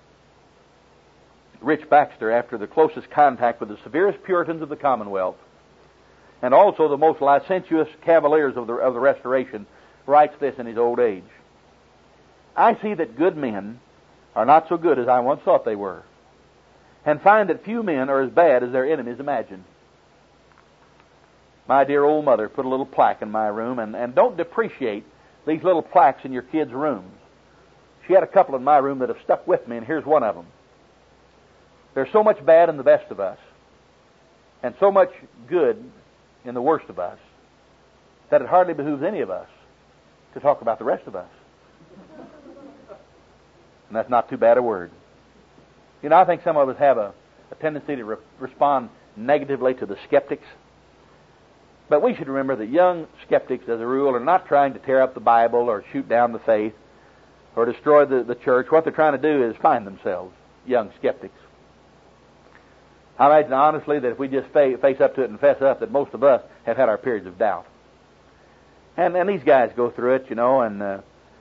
Rich Baxter, after the closest contact with the severest Puritans of the Commonwealth, and also the most licentious cavaliers of the Restoration, writes this in his old age. I see that good men are not so good as I once thought they were, and find that few men are as bad as their enemies imagine. My dear old mother put a little plaque in my room, and don't depreciate these little plaques in your kids' rooms. She had a couple in my room that have stuck with me, and here's one of them. There's so much bad in the best of us, and so much good in the worst of us, that it hardly behooves any of us to talk about the rest of us. And that's not too bad a word. You know, I think some of us have a tendency to respond negatively to the skeptics. But we should remember that young skeptics, as a rule, are not trying to tear up the Bible or shoot down the faith or destroy the church. What they're trying to do is find themselves, young skeptics. I imagine honestly that if we just face up to it and fess up, that most of us have had our periods of doubt. And these guys go through it, you know, and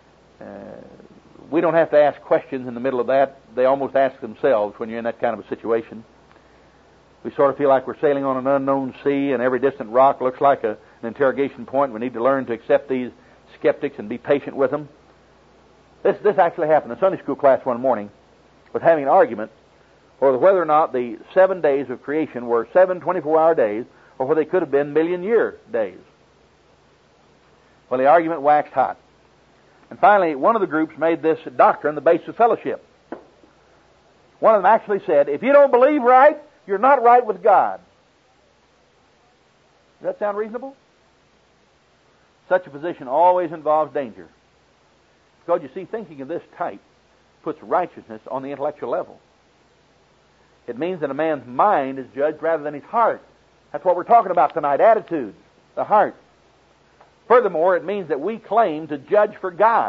we don't have to ask questions in the middle of that. They almost ask themselves when you're in that kind of a situation. We sort of feel like we're sailing on an unknown sea, and every distant rock looks like an interrogation point. We need to learn to accept these skeptics and be patient with them. This actually happened. The Sunday school class one morning was having an argument over whether or not the 7 days of creation were 7 24-hour days, or whether they could have been million-year days. Well, the argument waxed hot. And finally, one of the groups made this doctrine the basis of fellowship. One of them actually said, if you don't believe right, you're not right with God. Does that sound reasonable? Such a position always involves danger. Because you see, thinking of this type puts righteousness on the intellectual level. It means that a man's mind is judged rather than his heart. That's what we're talking about tonight, attitudes, the heart. Furthermore, it means that we claim to judge for God.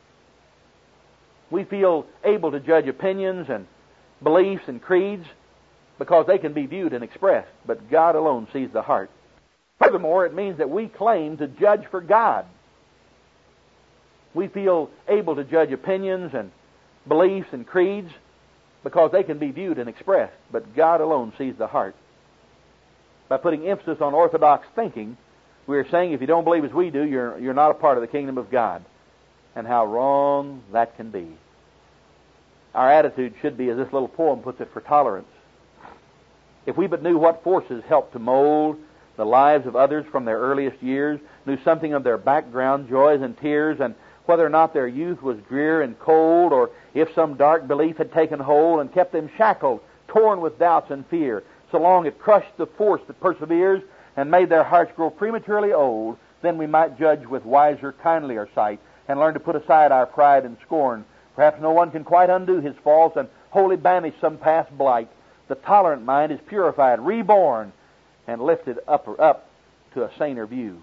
We feel able to judge opinions and beliefs and creeds because they can be viewed and expressed, but God alone sees the heart. Furthermore, it means that we claim to judge for God. We feel able to judge opinions and beliefs and creeds because they can be viewed and expressed, but God alone sees the heart. By putting emphasis on orthodox thinking, we are saying if you don't believe as we do, you're not a part of the kingdom of God. And how wrong that can be. Our attitude should be, as this little poem puts it, for tolerance. If we but knew what forces help to mold the lives of others from their earliest years, knew something of their background, joys and tears, and whether or not their youth was drear and cold, or if some dark belief had taken hold and kept them shackled, torn with doubts and fear, so long it crushed the force that perseveres and made their hearts grow prematurely old, then we might judge with wiser, kindlier sight and learn to put aside our pride and scorn. Perhaps no one can quite undo his faults and wholly banish some past blight. The tolerant mind is purified, reborn, and lifted up to a saner view.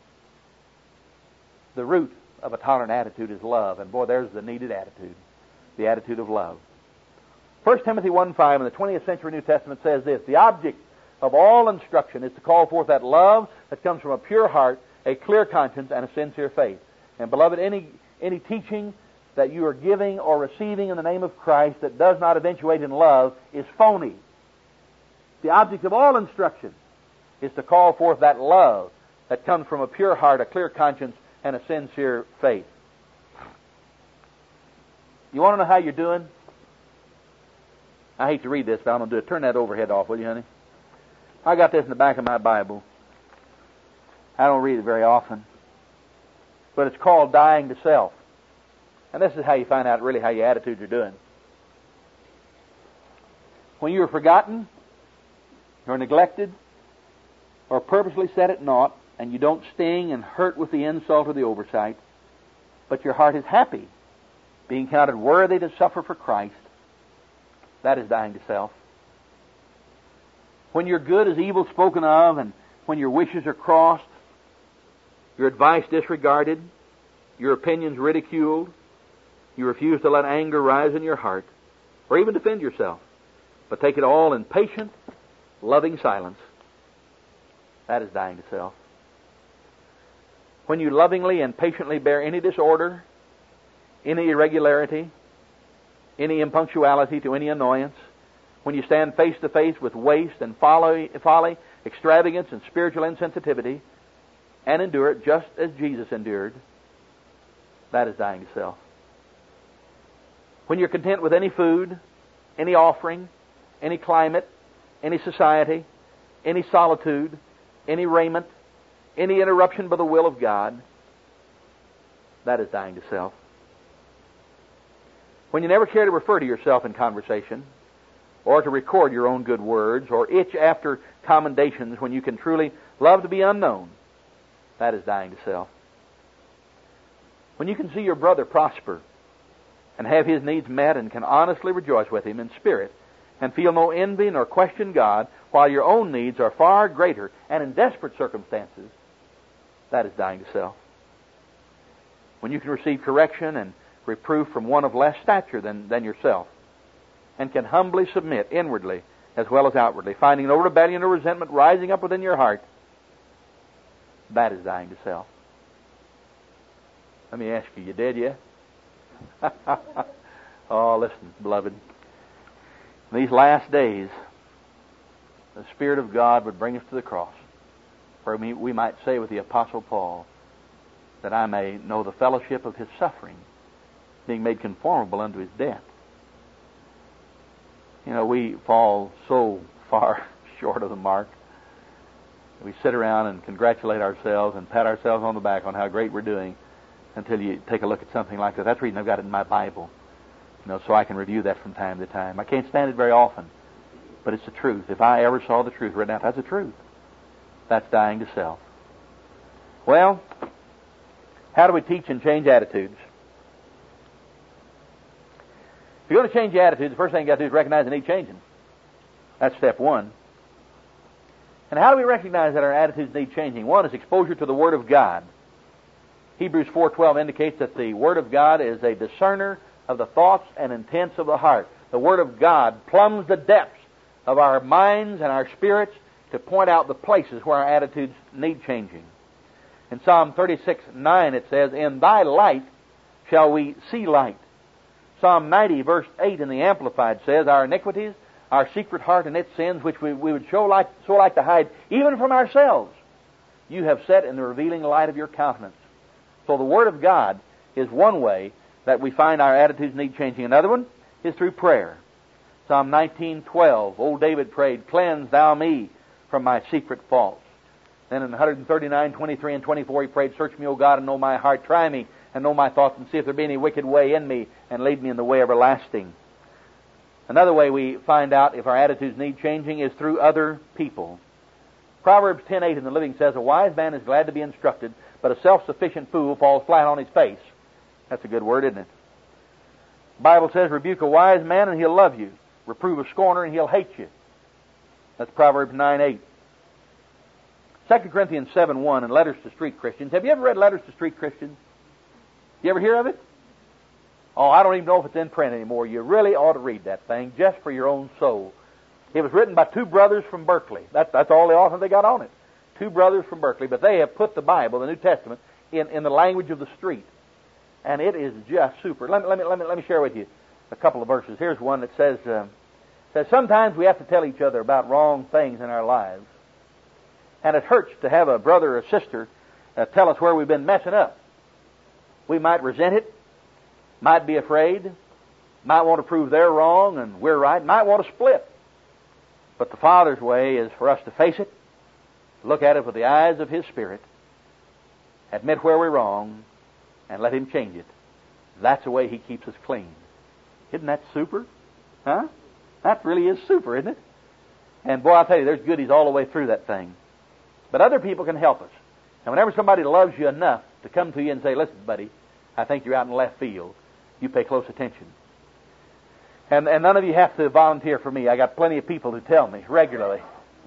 The root of a tolerant attitude is love, and boy, there's the needed attitude, the attitude of love. 1 Timothy 1:5 in the 20th century New Testament says this: the object of all instruction is to call forth that love that comes from a pure heart, a clear conscience, and a sincere faith. And beloved, any teaching that you are giving or receiving in the name of Christ that does not eventuate in love is phony. The object of all instruction is to call forth that love that comes from a pure heart, a clear conscience, and a sincere faith. You want to know how you're doing? I hate to read this, but I'm going to do it. Turn that overhead off, will you, honey? I got this in the back of my Bible. I don't read it very often. But it's called Dying to Self. And this is how you find out really how your attitudes are doing. When you are forgotten, or neglected, or purposely set at naught, and you don't sting and hurt with the insult or the oversight, but your heart is happy, being counted worthy to suffer for Christ, that is dying to self. When your good is evil spoken of, and when your wishes are crossed, your advice disregarded, your opinions ridiculed, you refuse to let anger rise in your heart, or even defend yourself, but take it all in patient, loving silence, that is dying to self. When you lovingly and patiently bear any disorder, any irregularity, any impunctuality to any annoyance, when you stand face to face with waste and folly, extravagance and spiritual insensitivity, and endure it just as Jesus endured, that is dying to self. When you're content with any food, any offering, any climate, any society, any solitude, any raiment, any interruption by the will of God, that is dying to self. When you never care to refer to yourself in conversation, or to record your own good words, or itch after commendations when you can truly love to be unknown, that is dying to self. When you can see your brother prosper and have his needs met and can honestly rejoice with him in spirit and feel no envy nor question God while your own needs are far greater and in desperate circumstances, that is dying to self. When you can receive correction and reproof from one of less stature than yourself and can humbly submit inwardly as well as outwardly, finding no rebellion or resentment rising up within your heart, that is dying to self. Let me ask you, you dead yet? Oh, listen, beloved. In these last days, the Spirit of God would bring us to the cross, where we might say with the Apostle Paul, that I may know the fellowship of His suffering, being made conformable unto His death. You know, we fall so far short of the mark. We sit around and congratulate ourselves and pat ourselves on the back on how great we're doing until you take a look at something like that. That's the reason I've got it in my Bible, so I can review that from time to time. I can't stand it very often, but it's the truth. If I ever saw the truth written out, that's the truth. That's dying to self. Well, how do we teach and change attitudes? If you're going to change your attitudes, the first thing you got to do is recognize they need changing. That's step one. And how do we recognize that our attitudes need changing? One is exposure to the Word of God. Hebrews 4:12 indicates that the Word of God is a discerner of the thoughts and intents of the heart. The Word of God plumbs the depths of our minds and our spirits to point out the places where our attitudes need changing. In Psalm 36:9 it says, "In thy light shall we see light." Psalm 90 verse 8 in the Amplified says, "Our iniquities, our secret heart and its sins, which we would so like to hide, even from ourselves, you have set in the revealing light of your countenance." So the Word of God is one way that we find our attitudes need changing. Another one is through prayer. Psalm 19:12, old David prayed, "Cleanse thou me from my secret faults." Then in 139:23 and 24 he prayed, "Search me, O God, and know my heart. Try me and know my thoughts, and see if there be any wicked way in me, and lead me in the way everlasting." Another way we find out if our attitudes need changing is through other people. Proverbs 10:8 in the Living says, "A wise man is glad to be instructed, but a self-sufficient fool falls flat on his face." That's a good word, isn't it? The Bible says, "Rebuke a wise man and he'll love you. Reprove a scorner and he'll hate you." That's Proverbs 9:8. 2 Corinthians 7:1 and Letters to Street Christians. Have you ever read Letters to Street Christians? You ever hear of it? Oh, I don't even know if it's in print anymore. You really ought to read that thing just for your own soul. It was written by two brothers from Berkeley. That's all the author they got on it. Two brothers from Berkeley, but they have put the Bible, the New Testament, in the language of the street. And it is just super. Let me share with you a couple of verses. Here's one that says, "Sometimes we have to tell each other about wrong things in our lives. And it hurts to have a brother or sister tell us where we've been messing up. We might resent it, might be afraid, might want to prove they're wrong and we're right, might want to split. But the Father's way is for us to face it, look at it with the eyes of His Spirit, admit where we're wrong, and let Him change it. That's the way He keeps us clean. Isn't that super? Huh? That really is super, isn't it? And boy, I'll tell you, there's goodies all the way through that thing. But other people can help us. And whenever somebody loves you enough to come to you and say, listen, buddy, I think you're out in left field, you pay close attention. And none of you have to volunteer for me. I got plenty of people who tell me regularly.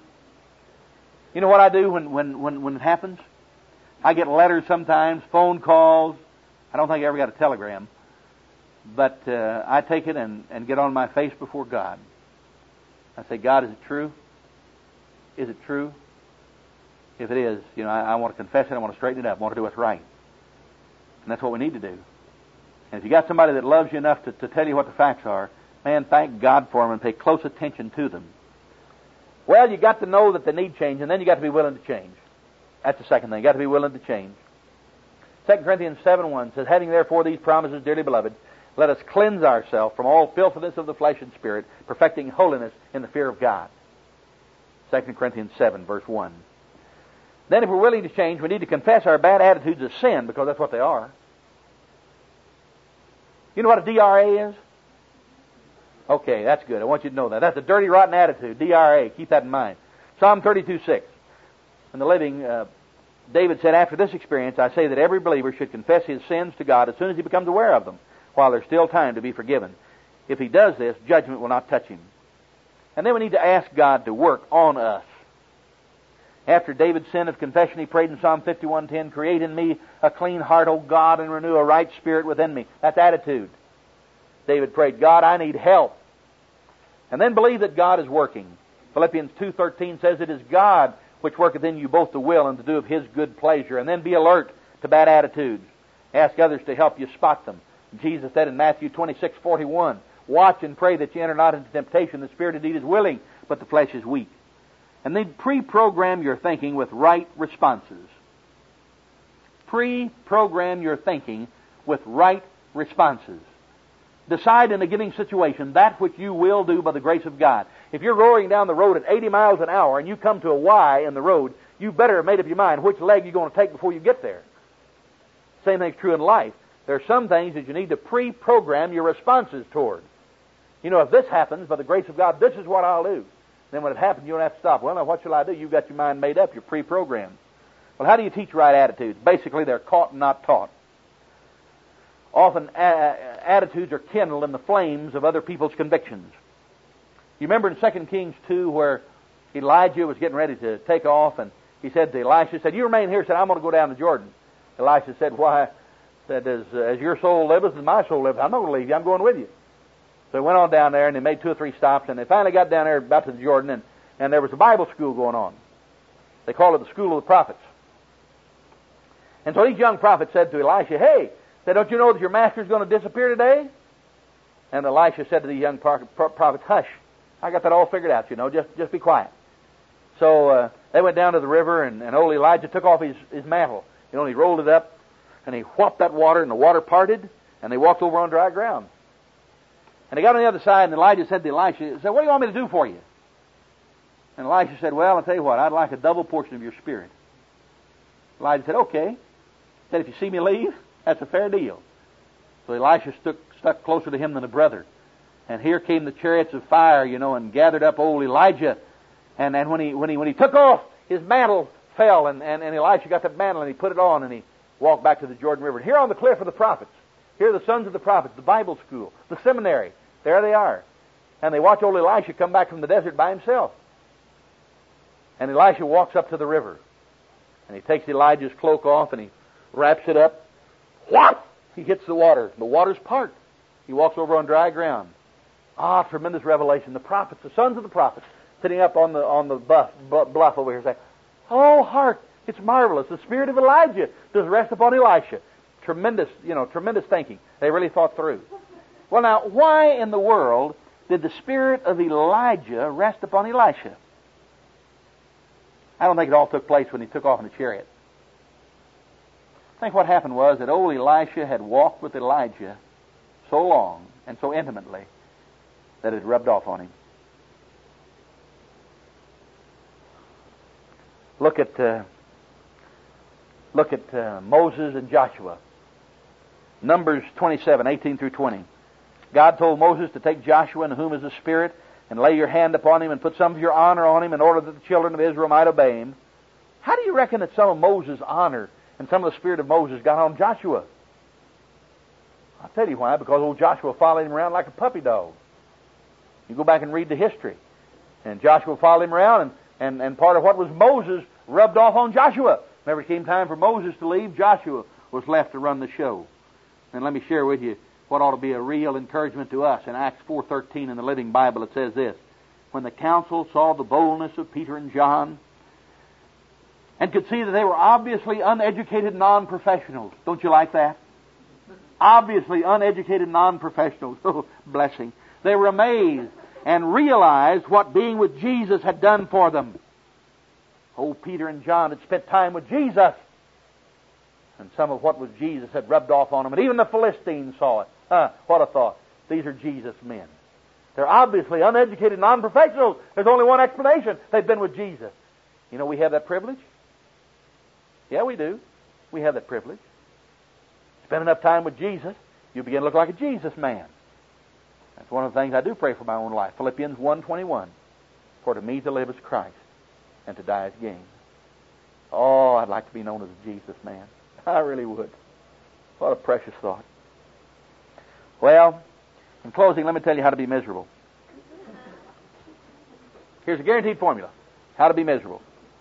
You know what I do when it happens? I get letters sometimes, phone calls. I don't think I ever got a telegram. But I take it and get on my face before God. I say, God, is it true? Is it true? If it is, I want to confess it. I want to straighten it up. I want to do what's right. And that's what we need to do. And if you got somebody that loves you enough to tell you what the facts are, man, thank God for them and pay close attention to them. Well, you got to know that they need change, and then you got to be willing to change. That's the second thing. You got to be willing to change. 2 Corinthians 7:1 says, having therefore these promises, dearly beloved, let us cleanse ourselves from all filthiness of the flesh and spirit, perfecting holiness in the fear of God. 2 Corinthians 7, verse 1. Then if we're willing to change, we need to confess our bad attitudes as sin, because that's what they are. You know what a DRA is? Okay, that's good. I want you to know that. That's a dirty, rotten attitude. DRA. Keep that in mind. Psalm 32:6. In the Living, David said, after this experience, I say that every believer should confess his sins to God as soon as he becomes aware of them, while there's still time to be forgiven. If he does this, judgment will not touch him. And then we need to ask God to work on us. After David's sin of confession, he prayed in Psalm 51:10, create in me a clean heart, O God, and renew a right spirit within me. That's attitude. David prayed, God, I need help. And then believe that God is working. Philippians 2:13 says, it is God which worketh in you both to will and to do of His good pleasure. And then be alert to bad attitudes. Ask others to help you spot them. Jesus said in Matthew 26:41, watch and pray that you enter not into temptation. The spirit indeed is willing, but the flesh is weak. And then pre-program your thinking with right responses. Pre-program your thinking with right responses. Decide in a given situation that which you will do by the grace of God. If you're roaring down the road at 80 miles an hour and you come to a Y in the road, you better have made up your mind which leg you're going to take before you get there. Same thing's true in life. There are some things that you need to pre-program your responses toward. If this happens, by the grace of God, this is what I'll do. Then when it happens, you don't have to stop. Well, now what shall I do? You've got your mind made up. You're pre-programmed. Well, how do you teach right attitudes? Basically, they're caught and not taught. Often attitudes are kindled in the flames of other people's convictions. You remember in 2 Kings 2 where Elijah was getting ready to take off, and he said to Elisha, you remain here. He said, I'm going to go down to Jordan. Elisha said, why? Said, as your soul liveth, as my soul liveth, I'm not going to leave you. I'm going with you. So they went on down there, and they made 2 or 3 stops, and they finally got down there about to the Jordan, and there was a Bible school going on. They called it the School of the Prophets. And so these young prophets said to Elisha, hey, don't you know that your master's going to disappear today? And Elisha said to the young prophets, hush, I got that all figured out, just be quiet. So they went down to the river, and old Elijah took off his mantle. He rolled it up, and he whopped that water, and the water parted, and they walked over on dry ground. And they got on the other side, and Elijah said to Elisha, what do you want me to do for you? And Elisha said, well, I'll tell you what, I'd like a double portion of your spirit. Elijah said, okay. He said, if you see me leave, that's a fair deal. So Elisha stuck closer to him than a brother. And here came the chariots of fire, and gathered up old Elijah. And when he took off, his mantle fell, and Elisha got that mantle, and he put it on, and he walked back to the Jordan River. And here on the cliff are the prophets. Here are the sons of the prophets, the Bible school, the seminary. There they are. And they watch old Elisha come back from the desert by himself. And Elisha walks up to the river. And he takes Elijah's cloak off, and he wraps it up. What? He hits the water. The water's part. He walks over on dry ground. Ah, tremendous revelation. The prophets, the sons of the prophets, sitting up on the bluff over here saying, oh, hark, it's marvelous. The spirit of Elijah does rest upon Elisha. Tremendous thinking. They really thought through. Well, now, why in the world did the spirit of Elijah rest upon Elisha? I don't think it all took place when he took off in a chariot. think what happened was that old Elisha had walked with Elijah so long and so intimately that it rubbed off on him. Look at Moses and Joshua. Numbers 27, 18 through 20. God told Moses to take Joshua, in whom is the Spirit, and lay your hand upon him and put some of your honor on him in order that the children of Israel might obey him. How do you reckon that some of Moses' honor and some of the spirit of Moses got on Joshua? I'll tell you why. Because old Joshua followed him around like a puppy dog. You go back and read the history. And Joshua followed him around, and part of what was Moses rubbed off on Joshua. Whenever it came time for Moses to leave, Joshua was left to run the show. And let me share with you what ought to be a real encouragement to us. In Acts 4:13 in the Living Bible, it says this: when the council saw the boldness of Peter and John, and could see that they were obviously uneducated non-professionals. Don't you like that? Obviously uneducated non-professionals. Oh, blessing. They were amazed and realized what being with Jesus had done for them. Oh, Peter and John had spent time with Jesus. And some of what was Jesus had rubbed off on them. And even the Philistines saw it. What a thought. These are Jesus' men. They're obviously uneducated non-professionals. There's only one explanation. They've been with Jesus. You know we have that privilege? Yeah, we do. We have that privilege. Spend enough time with Jesus, you begin to look like a Jesus man. That's one of the things I do pray for my own life. Philippians 1:21. For to me to live is Christ, and to die is gain. Oh, I'd like to be known as a Jesus man. I really would. What a precious thought. Well, in closing, let me tell you how to be miserable. Here's a guaranteed formula. How to be miserable.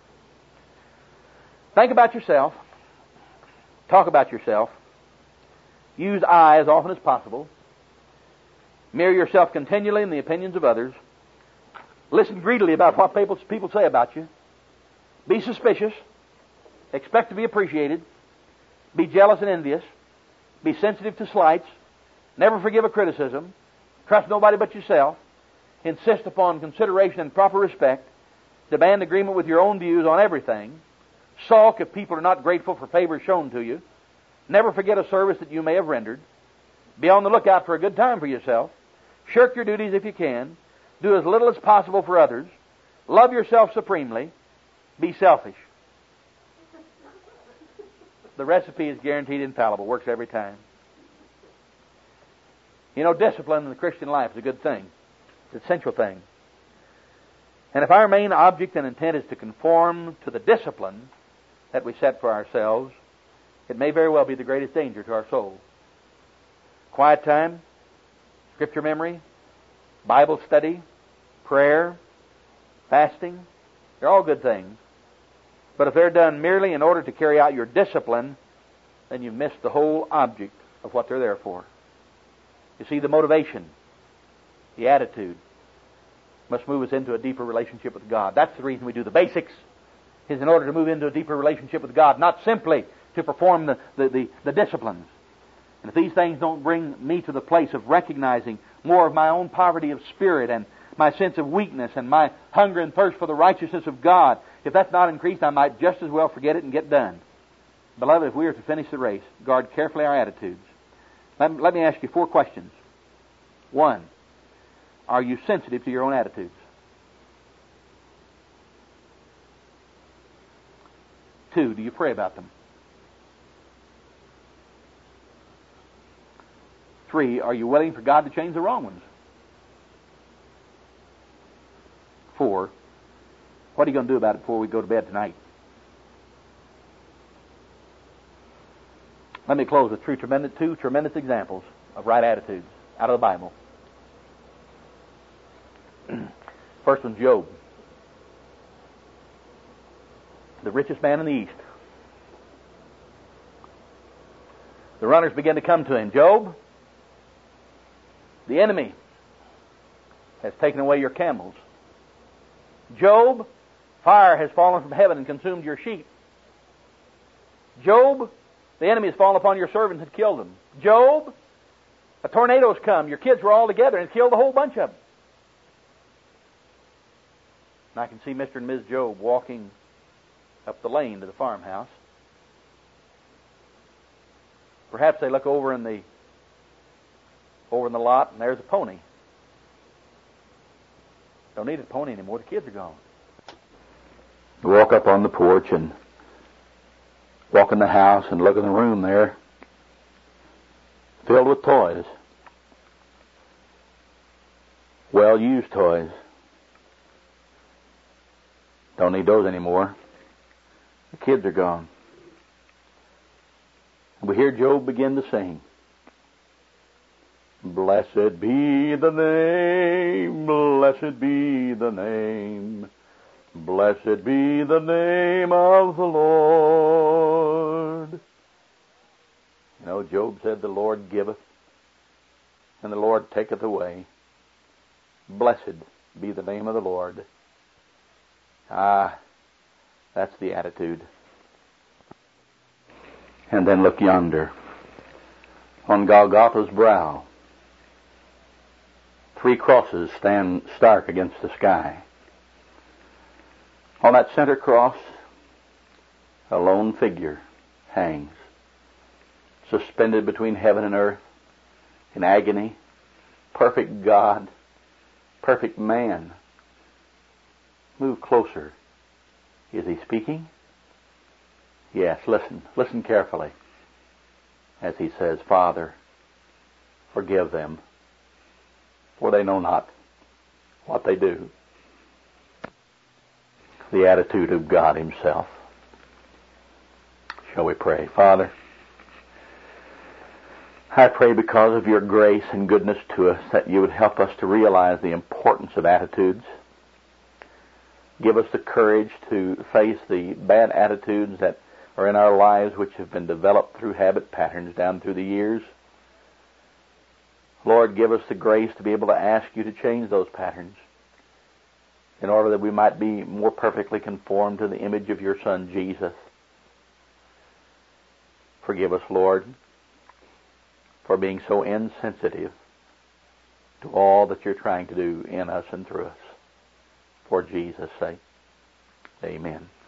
Think about yourself. Talk about yourself. Use I as often as possible. Mirror yourself continually in the opinions of others. Listen greedily about what people say about you. Be suspicious. Expect to be appreciated. Be jealous and envious. Be sensitive to slights. Never forgive a criticism. Trust nobody but yourself. Insist upon consideration and proper respect. Demand agreement with your own views on everything. Sulk if people are not grateful for favors shown to you. Never forget a service that you may have rendered. Be on the lookout for a good time for yourself. Shirk your duties if you can. Do as little as possible for others. Love yourself supremely. Be selfish. The recipe is guaranteed infallible. Works every time. You know, discipline in the Christian life is a good thing. It's an essential thing. And if our main object and intent is to conform to the discipline that we set for ourselves, it may very well be the greatest danger to our soul. Quiet time, scripture memory, Bible study, prayer, fasting, they're all good things. But if they're done merely in order to carry out your discipline, then you've missed the whole object of what they're there for. You see, the motivation, the attitude, must move us into a deeper relationship with God. That's the reason we do the basics, is in order to move into a deeper relationship with God, not simply to perform the disciplines. And if these things don't bring me to the place of recognizing more of my own poverty of spirit and my sense of weakness and my hunger and thirst for the righteousness of God, if that's not increased, I might just as well forget it and get done. Beloved, if we are to finish the race, guard carefully our attitudes. Let me ask you 4 questions. 1, are you sensitive to your own attitudes? 2, do you pray about them? 3, are you willing for God to change the wrong ones? 4, what are you going to do about it before we go to bed tonight? Let me close with 2 tremendous examples of right attitudes out of the Bible. First one's Job, the richest man in the East. The runners began to come to him. Job, the enemy has taken away your camels. Job, fire has fallen from heaven and consumed your sheep. Job, the enemy has fallen upon your servants and killed them. Job, a tornado's come. Your kids were all together and killed a whole bunch of them. And I can see Mr. and Ms. Job walking up the lane to the farmhouse. Perhaps they look over in the lot, and there's a pony. Don't need a pony anymore. The kids are gone. Walk up on the porch and walk in the house and look in the room there, filled with toys. Well-used toys. Don't need those anymore. The kids are gone. We hear Job begin to sing. Blessed be the name, blessed be the name, blessed be the name of the Lord. You know, Job said, the Lord giveth, and the Lord taketh away. Blessed be the name of the Lord. Ah, that's the attitude. And then look yonder, on Golgotha's brow. 3 crosses stand stark against the sky. On that center cross, a lone figure hangs, suspended between heaven and earth, in agony. Perfect God, perfect man. Move closer. Is he speaking? Yes, listen. Listen carefully. As he says, Father, forgive them, for they know not what they do. The attitude of God himself. Shall we pray? Father, I pray because of your grace and goodness to us that you would help us to realize the importance of attitudes. Give us the courage to face the bad attitudes that are in our lives which have been developed through habit patterns down through the years. Lord, give us the grace to be able to ask you to change those patterns in order that we might be more perfectly conformed to the image of your Son, Jesus. Forgive us, Lord, for being so insensitive to all that you're trying to do in us and through us. For Jesus' sake, amen.